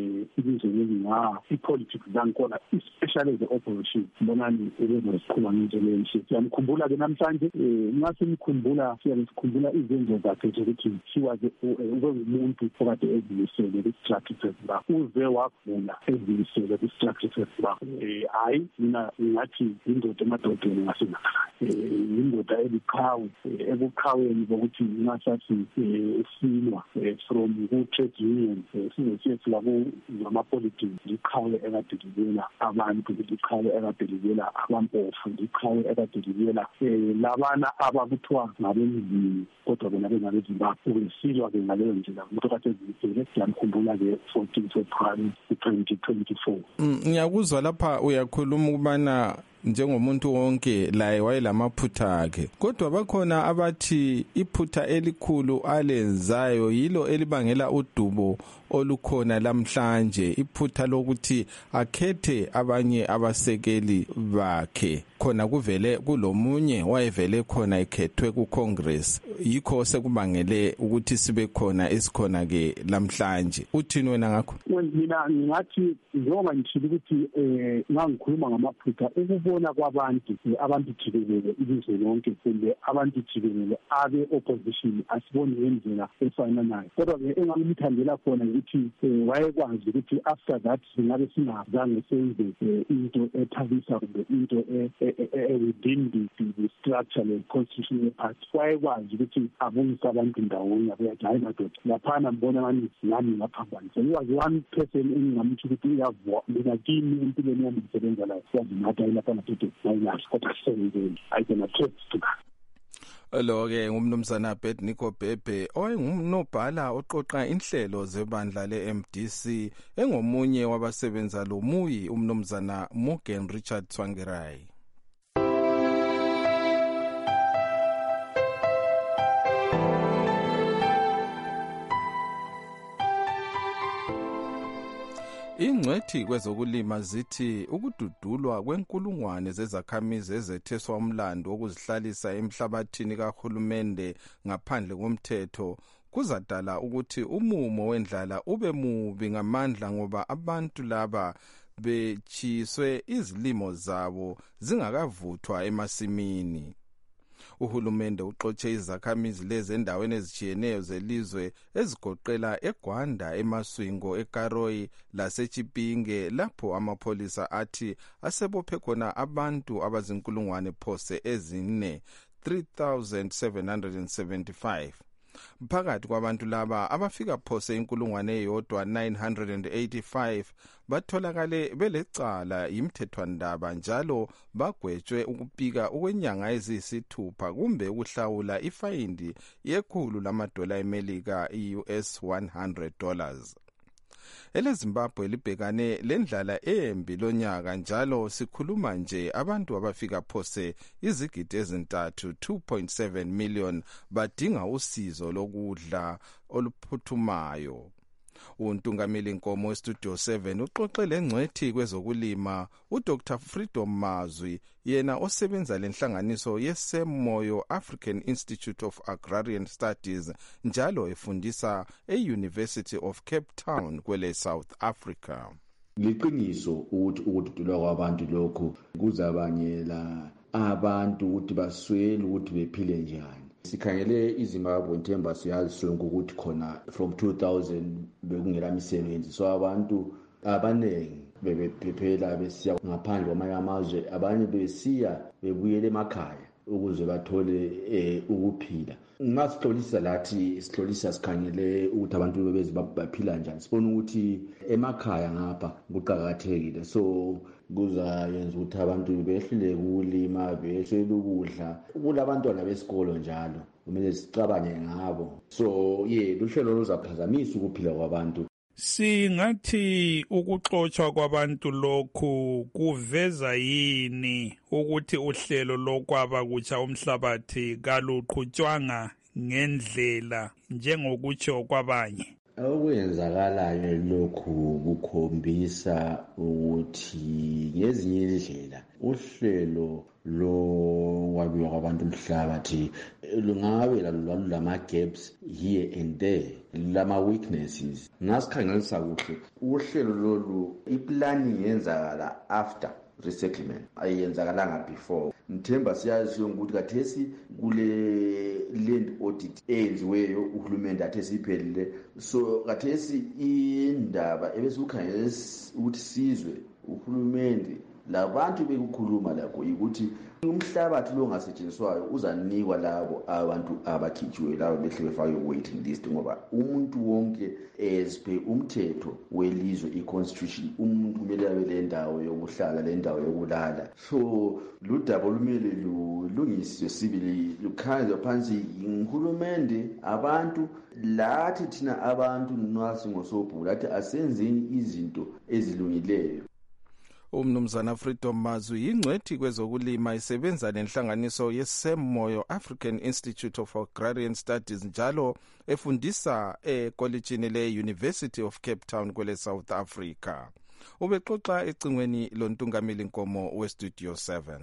ilizwe i-politics zangikhona, especially the opposition, mbonani ebezosiqhuba ngendlela enhle. Siyamkhumbula-ke namhlanje, nxa simkhumbula sikhumbula izenzo zakhe zokuthi ubengumuntu okade ezimisele kwi-structure seZimbabwe, uze wavula ezimisele kwi-structure seZimbabwe. Hayi, mina ngingathi indoda emadodeni ngasengakhaya, indoda ebuqhawe, ebuqhaweni bokuthi ngasathi silwa from ku-trade union size siyefika ku-zamapolitics, liqhawe ekadelikela abantu, liqhawe ekadelikela abampofu, liqhawe ekadelikela labana abakuthiwa ngabemzini kodwa bona bengabeZimbabwe. Ubesilwa-ke ngaleyo ndlela umuntu kade ezimisele. Siyamkhumbula-ke 14 February 2024. Ngiyakuzwa lapha uyakhuluma ukubana njengomuntu wonke laye wayelamaphutha akhe, kodwa bakhona abathi iphutha elikhulu alenzayo yilo elibangela udubo olukhona lamhlanje, iphutha lokuthi akhethe abanye abasekeli bakhe. Khona kuvele kulomunye wayevele khona ekhethwe ku-Congress, yikho sekubangele ukuthi sibe khona esikhona ke lamhlanje. Uthini wena ngakho? Mina ngingathi njengoba ngishilo ukuthi ngangikhuluma ngamaphutha, ukubona kwabantu abantu jikelele ilizwe lonke kumbe abantu jikelele abe-opposition asiboni ngendlela efananayo, kodwa-ke engamthandela khona ukuthi wayekwazi ukuthi after that singabe singazange senze into ethabisa kumbe into within the structure le-constitutional party. Wayekwazi ukuthi abuyise abantu ndawonye, abeyathi hayi madoda laphana mbona ngani nami ngaphambanisa. He was one person engingamtsho ukuthi uyavuka mina kimi empilweni yami ngisebenza layo yazinatha ilapha madoda nayilahla kodwa sisebenzeni. I can attest to that. Lo-ke ngumnumzana Abednego Bhebhe owayengunobhala oqoqa inhlelo zebandla le-MDC, engomunye wabasebenza lomuyi umnumzana Morgan Richard Tsvangirai. Ingcwethi kwezokulima zithi ukududulwa kwenkulungwane zezakhamizi ezetheswa umlando wokuzihlalisa emhlabathini kahulumende ngaphandle komthetho kuzadala ukuthi umumo wendlala ube mubi ngamandla ngoba abantu laba bechiswe izilimo zabo zingakavuthwa emasimini. Uhulumende uxotshe izakhamizi lezi endaweni ezitshiyeneyo zelizwe ezigoqela eGwanda, eMaswingo, eKaroyi laseChipinge lapho amapholisa athi asebophe khona abantu abazinkulungwane phose ezine 3,775. Phakathi kwabantu laba abafika phose inkulungwane eyodwa 985 batholakale belecala yimthethwandaba njalo bagwetshwe ukupika okwenyanga eziyisithupha kumbe ukuhlawula ifayindi $100 eMelika US $100. EleZimbabwe libhekane lendlala embi lonyaka njalo sikhuluma nje abantu abafika phose izigidi ezintathu 2.7 million badinga usizo lokudla oluphuthumayo. Untungameli Nkomo weStudio 7 uxoxe lengcwethi kwezokulima uDr. Freedom Mazwi yena osebenza lenhlanganiso yeSemoyo African Institute of Agrarian Studies njalo efundisa eUniversity of Cape Town kwele South Africa. Liqiniso ukuthi ukududulwa kwabantu lokhu kuzabangela abantu ukuthi baswele ukuthi bephile njani. Sikhangele iZimbabwe Nthemba siyazi sonke ukuthi khona from 2000 bekungela misebenzi, so abantu abaningi bebephephela besiya ngaphandle kwamanye amazwe, abanye besiya bebuyele emakhaya ukuze bathole ukuphila. Ngasixolisa lathi sixolisa sikhangele ukuthi abantu bebezi baphila njani, sibona ukuthi emakhaya ngapha kuqhakathekile, so kuzayenza ukuthi abantu behlule ukulima, behlule ukudla. Kulabantwana besikolo njalo kumele sicabange ngabo, so luhlelo luzaphazamisa ukuphila kwabantu. Singathi ukuxoxwa kwabantu lokhu kuveza yini ukuthi uhlelo lokwaba kutsha umhlabathi kaluqhutshwanga ngendlela njengokutsho kwabanye? Okwenzakalayo lokhu kukhombisa ukuthi ngezinye indlela uhlelo lokwabiwa kwabantu umhlabathi lungabe lama-gaps here and there, lama-weaknesses. Ngasikhangelisa kuhle uhlelo lolu iplani yenzakala after resettlement, ayenzakalanga before. Nthemba siyazi ukuthi kathesi kule land audit eyenziweyo uhulumende athe siphelile, so kathesi indaba ebesikukhangela ukuthi sizwe uhulumende labantu bekukhuluma lakho ukuthi umhlabathi lo ongasetshenziswayo uzanikwa labo abantu abakhitshiwe, labo behle befake waiting list, ngoba umuntu wonke as per umthetho welizwe i-constitution umuntu kumele abe le ndawo yokuhlala, le ndawo yokulala. So ludaba lumele lulungiswe sibili, lukhangelwe phansi uhulumende, abantu lathi thina abantu nasingosobhuku lathi asenzeni izinto ezilungileyo. Umnumzana Freedom Mazwi yingcwethi kwezokulima isebenza lenhlanganiso yeSemoyo African Institute of Agrarian Studies njalo efundisa ekolejini le-University of Cape Town kwele South Africa. Ubexoxa ecingweni lontungameli Nkomo weStudio 7.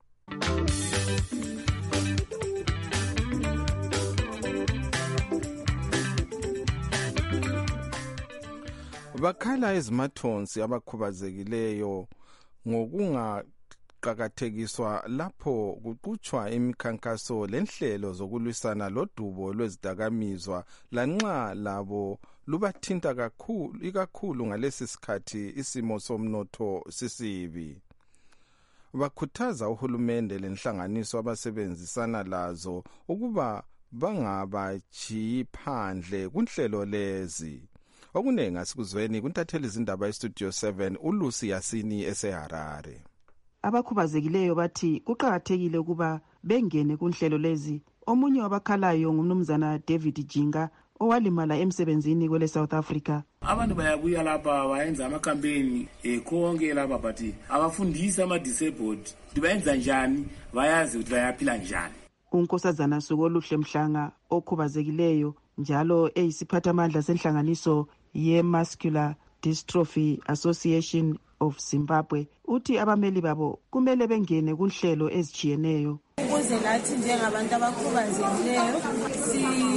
Bakhala ezimathonsi abakhubazekileyo ngokungaqakathekiswa lapho kuqhutshwa imikhankaso lenhlelo zokulwisana lodubo lwezidakamizwa lanxa labo lubathinta ikakhulu ngalesi sikhathi isimo somnotho sisibi. Bakhuthaza uhulumende lenhlanganiso abasebenzisana lazo ukuba bangabachiyi phandle kunhlelo lezi. Okuningi asikuzweni kuntatheli izindaba eStudio 7 uLucy Yasini eseHarare. Abakhubazekileyo bathi kuqhakathekile ukuba bengene kunhlelo lezi. Omunye wabakhalayo ngumnumzana David Jinga owalimala emsebenzini kwele South Africa. Abantu bayabuya lapha bayenza ama-campaign konke lapha but abafundisa ama-disabled ukuthi bayenza njani, bayazi ukuthi bayaphila njani. uNkosazana Sukoluhle Mhlanga okhubazekileyo njalo eyisiphathamandla senhlanganiso ye-Muscular Dystrophy Association of Zimbabwe uthi abameli babo kumele bengene kunhlelo ezitshiyeneyo ukuze lathi njengabantu abakhubazekileyo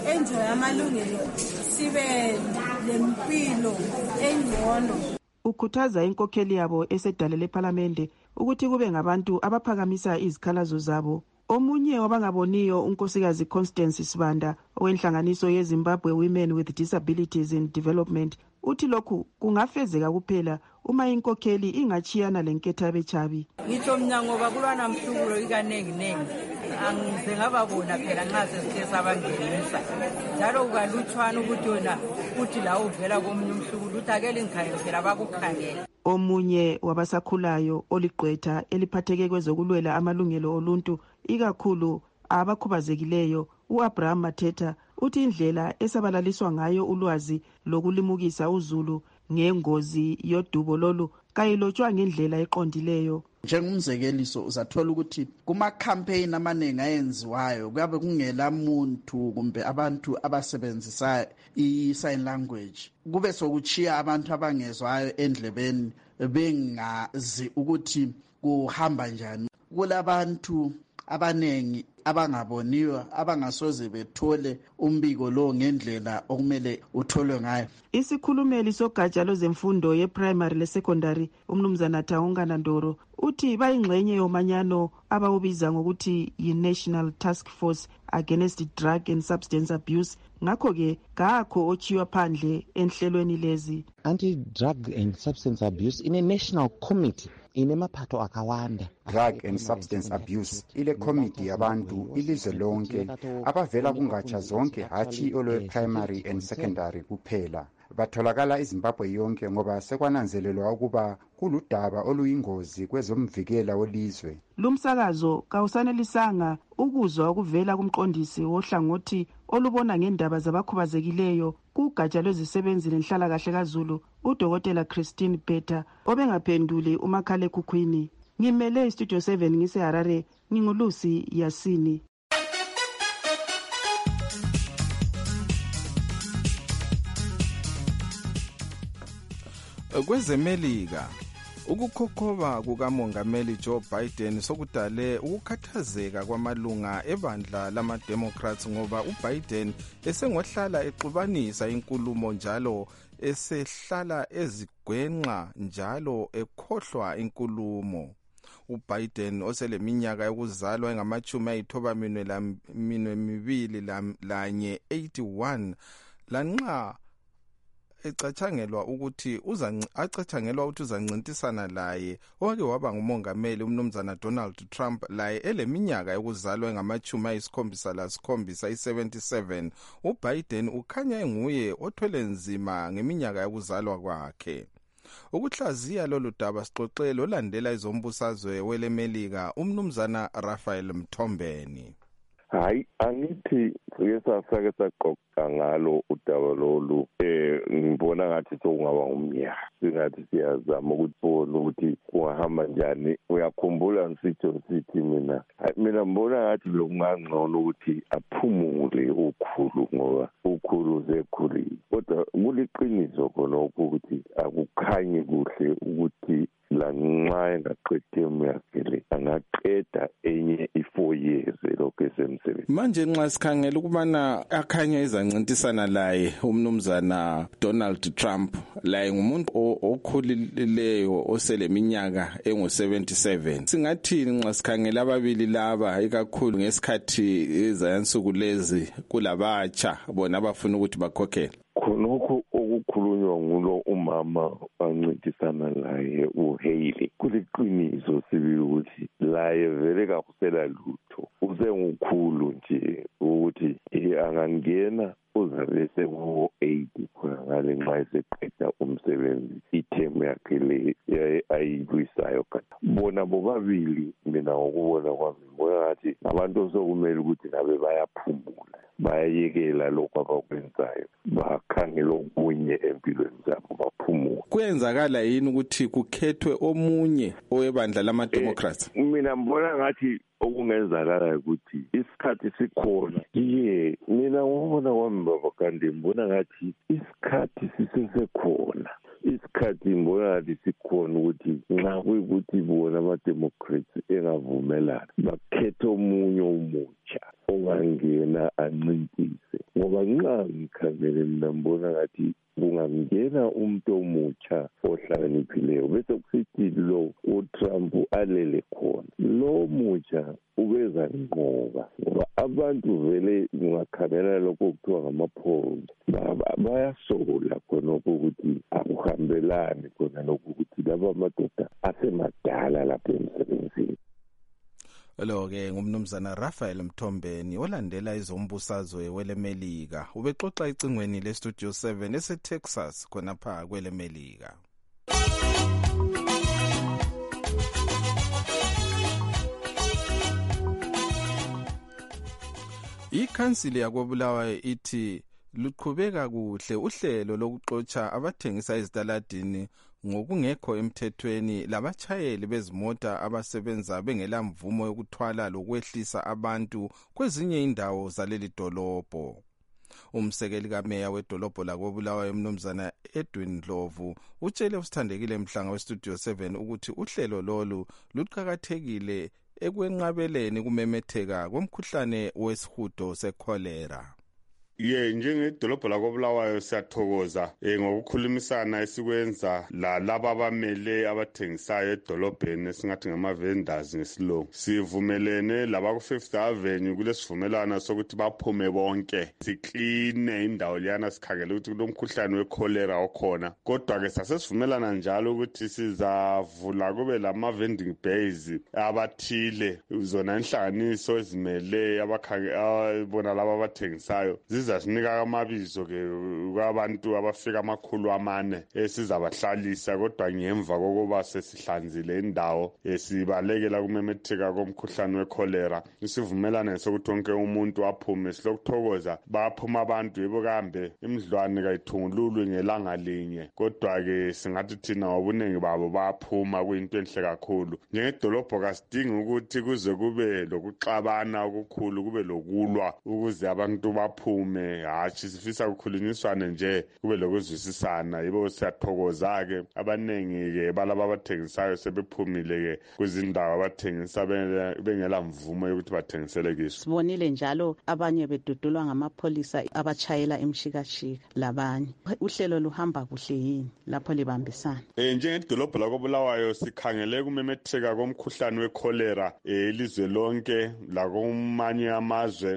enjoy amalungelo sibe lempilo engcono. Ukhuthaza inkokheli yabo esedale lephalamende ukuthi kube ngabantu abaphakamisa izikhalazo zabo. Omunye wabangaboniyo unkosikazi Constance Sibanda owenhlanganiso yeZimbabwe Women with Disabilities in Development uthi lokhu kungafezeka kuphela uma inkokheli ingachiyana lenketha bechabi. Ngitsho mina ngoba kulwana mhlubulo ikanenginengi angize ngababona phela nxa sesithe sabangenisa njalo kukalutshwana ukuthi yona uthi la uvela komunye umhlubulo uthi akele ngikhangele phela bakukhangela. Omunye wabasakhulayo oligqwetha eliphatheke kwezokulwela amalungelo oluntu ikakhulu abakhubazekileyo uAbraham Mathetha uthi indlela esabalaliswa ngayo ulwazi lokulimukisa uzulu ngengozi yodubo lolu kayilotshwa ngendlela eqondileyo. Njengomzekeliso uzathola ukuthi kuma campaign amaningi ayenziwayo kuyabe kungela muntu kumbe abantu abasebenzisa i-sign language kube sokuchiya abantu abangezwayo endlebeni bengazi ukuthi kuhamba njani. Kulabantu abanengi abangaboniwa abangasoze bethole umbiko lo ngendlela okumele utholwe ngayo. Isikhulumeli sogatsha lwezemfundo ye-primary le-secondary umnumzana Taungana Ndoro uthi bayingxenye yomanyano abawubiza ngokuthi yi-National Task Force Against Drug and Substance Abuse. Ngakho-ke kakho ochiwa phandle enhlelweni lezi. Anti-drug and substance abuse in a national committee inemaphatho akawanda. Drug and substance abuse ile committee yabantu ilizwe lonke abavela kungatsha zonke hathi olwe primary and secondary kuphela. Batholakala iZimbabwe yonke ngoba sekwananzelelwa ukuba kuludaba oluyingozi kwezomvikela welizwe. Lumsakazo kawusanelisanga ukuzwa ukuvela kumqondisi wohlangothi olubona ngendaba zabakhubazekileyo kugatsha lwezisebenzi lenhlalakahle kaZulu uDokotela Christine Peter obengaphenduli umakhala ekhukhwini. Ngimele iStudio 7 ngiseHarare ngingulusi Yasini. Kwezemelika ukukhokhoba kukamongameli Joe Biden sokudale ukukhathazeka kwamalunga ebandla lama-Democrats ngoba uBiden esengohlala exubanisa inkulumo njalo esehlala ezigwenxa njalo ekhohlwa inkulumo. uBiden oseleminyaka yokuzalwa engama-82 lanxa ecatshangelwa ukuthi uzancintisana laye owake waba ngumongameli umnumzana Donald Trump laye eleminyaka yokuzalwa engama-77 i-77. uBiden ukhanya enguye othwele nzima ngeminyaka yokuzalwa kwakhe. Ukuhlaziya lolu daba sixoxele olandela izombusazwe welemelika umnumzana Raphael Mthombeni. Hayi, angithi sake saqoqa ngalo udaba lolu ngibona ngathi sokungaba umnyaka singathi siyazama ukubona ukuthi kungahamba njani. Uyakhumbula ngisitsho sithi mina ngibona ngathi lo kungangcono ukuthi aphumule ukhulu ngoba ukhulu zekhulile, kodwa kuliqiniso khonokho ukuthi akukhanyi kuhle ukuthi lanxa engaqede umyakhe angaqeda enye i4 years lokho esemsebenzi. Manje nxa sikhangela ukubana akhanya izancintisana laye umnumzana Donald Trump, laye ngumuntu okhulileyo oseleminyaka engu-77. Singathini nxa sikhangela ababili laba ikakhulu ngesikhathi ezayansuku lezi kulabatsha bona abafuna ukuthi bakhokhele? Khonokho okukhulunywa ngulo umama wancintisana laye uHaley kuliqiniso sibili ukuthi laye vele kakusela lutho, usengukhulu nje ukuthi angangena uzabe sengu-80 khona ngale nxa eseqeda umsebenzi ithemu yakhe le ayilwisayo. Bona bobabili mina ngokubona kwami ngibona ngathi abantu osokumele ukuthi nabe bayaphumula, bayayekela lokho abakwenzayo, bakhangela okunye empilweni zabo baphumule. Kuyenzakala yini ukuthi kukhethwe omunye owebandla lama-Democrats? Mina ngibona ngathi okungenzakala ukuthi isikhathi sikhona. Mina ngibona kwami baba kanti ngibona ngathi isikhathi sisesekhona. Isikhathi ngibona ngathi sikhona ukuthi nxa kuyikuthi bona ama-Democrats engavumelana bakhethe omunye umutsha ongangena ancintise ngoba nxa ngikhangele mina mbona ngathi kungangena umuntu omutsha ohlakaniphileyo bese kusithi lo uTrump alele khona lo mutsha ubeza nqoba ngoba abantu vele ungakhangela lokho kuthiwa ngama-polls bayasola khonokho ukuthi akuhambelani khona lokho ukuthi laba amadoda asemadala lapho emsebenzini. Lo-ke ngumnumzana Raphael Mthombeni olandela izombusazwe welemelika ubexoxa icingweni lestudio 7 eseTexas khonapha kwelemelika. Ikhansili yakoBulawayo ithi luqhubeka kuhle uhlelo lokuxotsha abathengisa ezitaladini ngokungekho emthethweni labachayeli bezimota abasebenza bengela mvumo yokuthwala lokwehlisa abantu kwezinye indawo zaleli dolobho. Umsekeli kameya wedolobho lakoBulawayo umnumzana Edwin Ndlovu utshele usithandekile Mhlanga westudio 7 ukuthi uhlelo lolu luqhakathekile ekwenqabeleni kumemetheka komkhuhlane wesihudo sekholera. Njengedolobho lakoBulawayo siyathokoza ngokukhulumisana esikwenza laba abamele abathengisayo edolobheni esingathi ngama-vendors ngesilungu. Sivumelene laba ku-Fifth Avenue kulesivumelwano sokuthi baphume bonke sikline indawo liyana sikhangele ukuthi kulomkhuhlane wekholera okhona. Kodwa-ke sasesivumelana njalo ukuthi sizavula kube lama-vending bays abathile zona inhlanganiso ezimele bona laba abathengisayo sizasinika amabizo ke kwabantu abafika 400 esizabahlalisa kodwa ngemva kokuba sesihlanzile indawo esibalekela kumemetheka komkhuhlane wekholera. Isivumelana sokuthi wonke umuntu aphume silokuthokoza baphuma abantu yebo kambe imidlwane kayithungululwe ngelanga linye kodwa ke singathi thina obunengi babo baphuma kuyinto enhle kakhulu. Njengedolobho kasidingi ukuthi kuze kube lokuxabana okukhulu kube lokulwa ukuze abantu baphume hatshi sifisa ukukhulunyiswana nje kube lokuzwisisana. Yibo siyathokoza ke abanengi ke balaba abathengisayo sebephumile ke kuzindawo abathengisa bengela mvumo yokuthi bathengisele kiso. Sibonile njalo abanye bedudulwa ngamapholisa abatshayela emshikashika labanye. Uhlelo luhamba kuhle yini lapho libambisana? Njengedolobho lakoBulawayo sikhangele kumemetheka komkhuhlane wekholera elizwe lonke lakumanye amazwe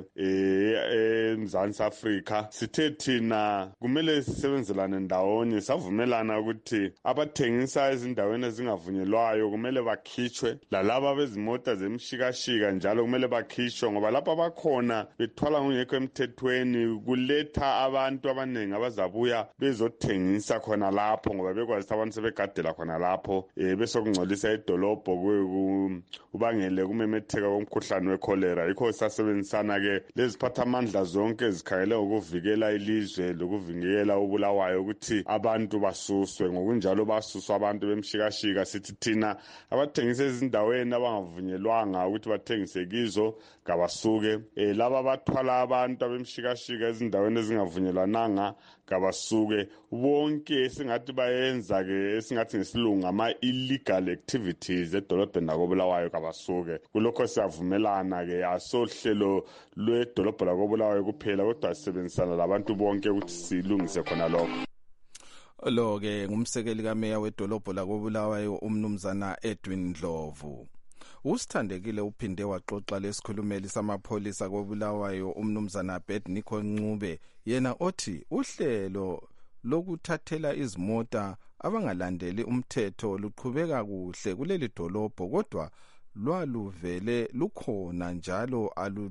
eMzansi Afrika. Sithe thina kumele sisebenzelane ndawonye savumelana ukuthi abathengisa ezindaweni ezingavunyelwayo kumele bakhitshwe lalaba bezimota zemshikashika njalo kumele bakhitshwe ngoba lapha abakhona bethwala ngekho emthethweni kuletha abantu abanengi abazabuya bezothengisa khona lapho ngoba bekwazi abantu sebegadela khona lapho bese kungcolisa idolobho kubangele kumemetheka komkhuhlane wekholera. Yikho sasebenzisana ke leziphathamandla zonke zikhangele ukuvikela ilizwe lokuvikela uBulawayo ukuthi abantu basuswe. Ngokunjalo basuswa abantu bemshikashika. Sithi thina abathengisa ezindaweni abangavunyelwanga ukuthi bathengise kizo kabasuke. Laba bathwala abantu abemshikashika ezindaweni ezingavunyelwananga kabasuke. Bonke singathi bayenza ke esingathi ngesilungu ama-illegal activities edolobheni lakoBulawayo kabasuke. Kulokho siyavumelana ke asohlelo lwedolobho lakoBulawayo kuphela kodwa sisebenzisana labantu bonke ukuthi silungise khona lokho. Lo-ke ngumsekeli kameya wedolobho lakoBulawayo umnumzana Edwin Ndlovu. Usithandekile uphinde waxoxa lesikhulumeli samapholisa koBulawayo umnumzana Bednico Ncube yena othi uhlelo lokuthathela izimota abangalandeli umthetho luqhubeka kuhle kuleli dolobho kodwa lwaluvele lukhona njalo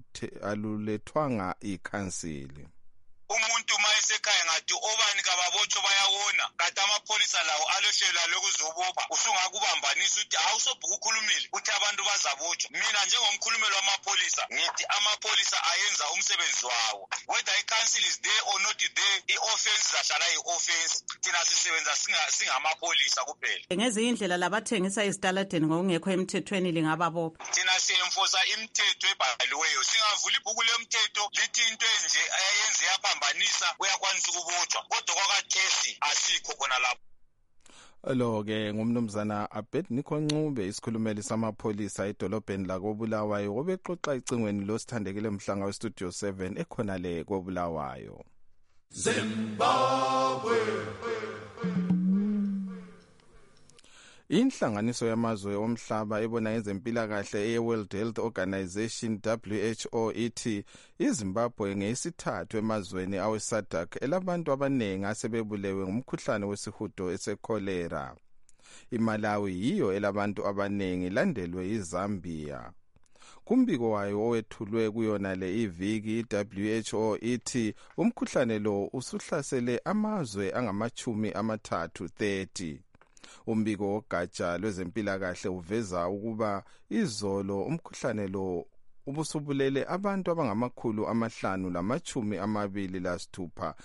alulethwanga ikhansili. Umuntu mayesekhaya ngathi obani kababotho bayawona kanti amapholisa lawo alohlelo lokuzobopha usungakubambanisa uthi awusobhuku ukhulumile uthi abantu bazabotshwa. Mina njengomkhulumeli wamapholisa ngithi amapholisa ayenza umsebenzi wawo, whether i-council is there or not there, i-offense zahlala i-offense. Thina sisebenza singamapholisa kuphela. Ngezinye indlela labathengisa ezitaladeni ngokungekho emthethweni lingababopha. Thina siyemfosa imithetho ebhaliweyo, singavula ibhuku lomthetho lithi into enje ayenze yaphambanisa uyakwanisa ukubotshwa kodwa kwakathesi asikho khona lapho. Lo-ke ngumnumzana Abednego Ncube, isikhulumeli samapholisa edolobheni lakoBulawayo, obexoxa icingweni losithandekile mhlanga westudio 7 ekhona le koBulawayo. Zimbabwe. Inhlanganiso yamazwe omhlaba ebona ngezempilakahle ye-World Health Organization WHO ithi iZimbabwe ngeyesithathu emazweni awe-SADC elabantu abanengi asebebulewe ngumkhuhlane wesihudo esekholera. iMalawi yiyo elabantu abanengi landelwe iZambia. Kumbiko wayo owethulwe kuyona le iviki WHO ithi umkhuhlane lo usuhlasele amazwe angama-30. Umbiko wogatsha lwezempilakahle uveza ukuba izolo umkhuhlane lo ubusubulele abantu abangama-526,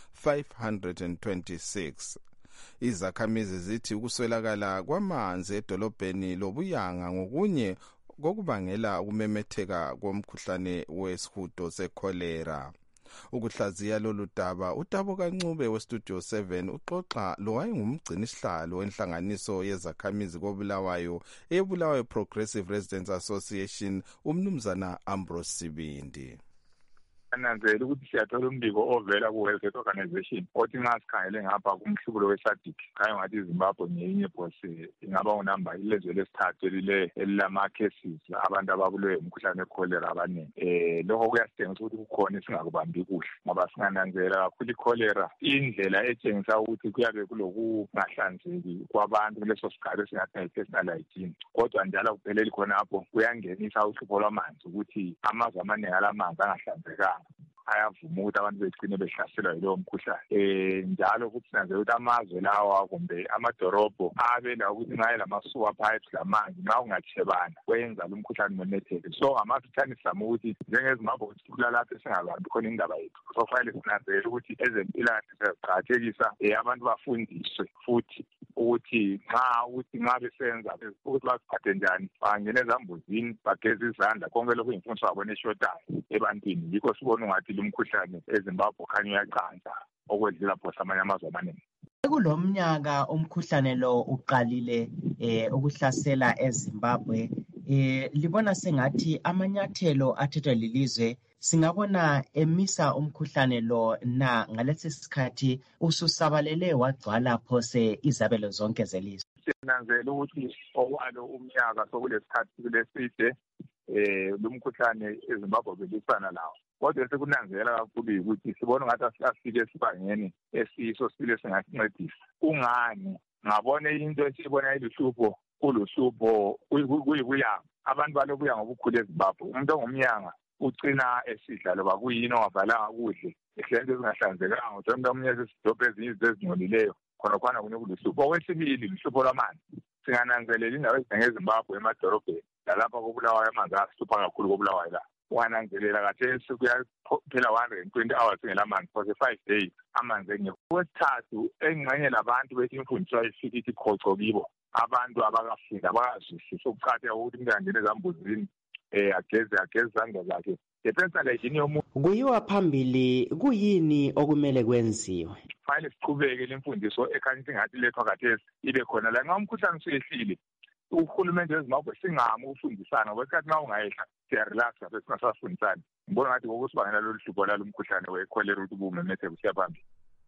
526. Izakhamizi zithi ukuswelakala kwamanzi edolobheni lobuyanga ngokunye kokubangela ukumemetheka komkhuhlane wesihudo sekholera. Ukuhlaziya lolu daba uTaboka Ncube westudio 7 uxoxa lo wayengumgcinisihlalo wenhlanganiso yezakhamizi koBulawayo eBulawayo Progressive Residents Association umnumzana Ambrose Sibindi. Ananzela ukuthi siyathola umbiko ovela ku-World Health Organization othi nxa sikhangele ngapha kumhlubulo we-SADC kanye ngathi iZimbabwe ngeyinye phose ingaba unamba ilezwe lesithathu elilama-cases abantu ababulewe umkhuhlane wekholera abaningi. Lokho kuyasitshengisa ukuthi kukhona esingakubambi kuhle ngoba singananzela kakhulu ikholera indlela etshengisa ukuthi kuyabe kulokungahlanzeki kwabantu kuleso sikhathi esingathi yi-personal hygiene. Kodwa njalo kupheleli khonapho kuyangenisa uhlupho lwamanzi ukuthi amazwe amaningi alamanzi angahlanzekanga ayavuma ukuthi abantu begcine behlaselwa yilowo mkhuhlane. Njalo futhi sinanzela ukuthi amazwe lawa kumbe amadorobho abe la ukuthi ngaye lama-sewer pipes lamanzi nxa ungatshebana kwenza lo mkhuhlane umemetheke. So ngamafitshane sizama ukuthi njengeZimbabwe ukuthi kulalapho esingabambi khona indaba yethu. So kufanele sinanzele ukuthi ezempilakahle siyaziqakathekisa abantu bafundiswe futhi ukuthi nxa besenza ukuthi baziphathe njani, bangene ezambuzini, bageze izandla, konke lokhu imfundiso yabo neshotayo ebantwini. Yikho sibona ungathi lo mkhuhlane eZimbabwe khanya uyacansa okwedlula phose amanye amazwe amaningi. Kulomnyaka umkhuhlane lo uqalile ukuhlasela eZimbabwe, libona sengathi amanyathelo athethwa lilizwe singabona emisa umkhuhlane lo na ngalesi sikhathi ususabalele wagcwala phose izabelo zonke zelizwe. Sinanzela ukuthi okwalo umnyaka sokulesikhathi kuleside lo mkhuhlane eZimbabwe belisana lawo. Kodwa sekunanzela kakhulu ukuthi sibona ngathi asifike esibangeni esiso sibile singasincedisa. Kungani? Ngabona into esibona iluhlupho kuluhlupho kuyibuyanga. Abantu balobuya ngobukhulu eZimbabwe. Umuntu ongumnyanga ucina esidla loba kuyini ongavalanga kudle ehlento ezingahlanzekanga ukuthi umuntu omunye sesidobhe ezinye izinto ezingcolileyo khona kunye kuluhlupho. Okwesibili luhlupho lwamanzi. Singananzelela indawo ezinjengeZimbabwe emadorobheni lalapha koBulawayo amanzi ahlupha kakhulu koBulawayo la. Wananzelela kathesi kuyaphela 120 hours ngelamanzi for 5 days amanzi engekho. Okwesithathu engxenye labantu bethi imfundiso ayifika ithi khoco kibo abantu abakafunda abakazwisisi ukuqakatheka ukuthi umuntu angene ezambuzini ageze izandla zakhe. Personal hygiene yomuntu kuyiwa phambili, kuyini okumele kwenziwe? Fanele siqhubeke lemfundiso ekhanya ngathi lethwa kathesi ibe khona la nxa umkhuhlane usehlile. Uhulumende weZimbabwe singami ukufundisana kwesikhathi nxa ungayehla siyarelaxa bese singasafundisani. Ngibona ngathi ngokusibangela lolu hlupho lalo umkhuhlane wekholera ukuthi ubumemetheke usiyaphambili.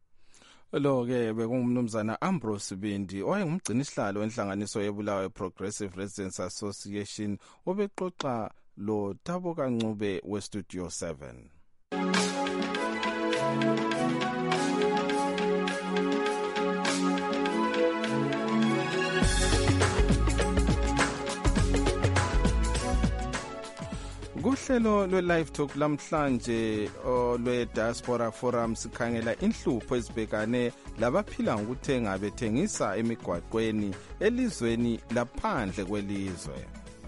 Lo-ke bekungumnumzana Ambrose Sibindi owayengumgcinisihlalo wenhlanganiso yeBulawayo Progressive Residents Association obexoxa lo Taboka Ncube westudio 7. Kuhlelo lwe-Live Talk lamhlanje lwe-Diaspora Forum sikhangela inhlupho ezibhekane labaphila ngokuthenga bethengisa emigwaqweni elizweni laphandle kwelizwe.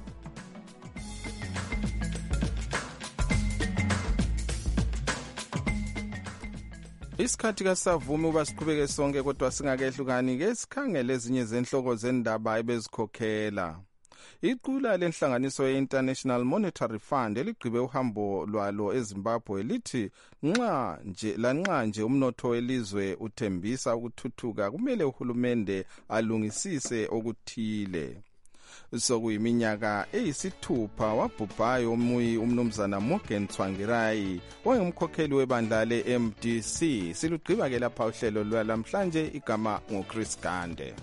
Isikhathi kasavumi uba siqhubeke sonke kodwa singakehlukani ke sikhangele ezinye zenhloko zendaba ebezikhokhela. Iqula lenhlanganiso ye-International Monetary Fund eligqibe uhambo lwalo eZimbabwe lithi lanxa nje umnotho welizwe uthembisa ukuthuthuka, kumele uhulumende alungisise okuthile. Sokuyiminyaka eyisithupha wabhubhayo umnumzana Morgan Tsvangirai ongumkhokheli webandla le-MDC. Silugqiba ke lapha uhlelo lwalamhlanje, igama nguChris Gande.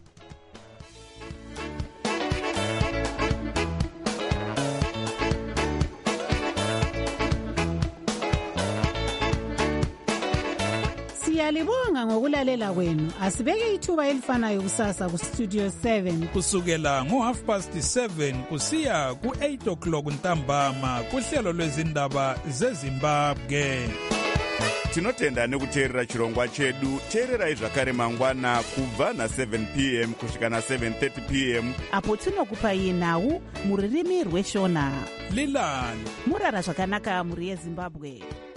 Siyalibonga ngokulalela kwenu. Asibeke ithuba elifanayo kusasa ku Studio 7 kusukela ngo7:30 kusiya ku8:00 ntambama kuhlelo lwezindaba zeZimbabwe. Tinotenda nekuteerera chirongwa chedu. Teererai zvakare mangwana kubva na7 p.m. kusvika na7:30 p.m. apo tinokupai nhau muririmi rweshona. Lilani murara zvakanaka muri yeZimbabwe.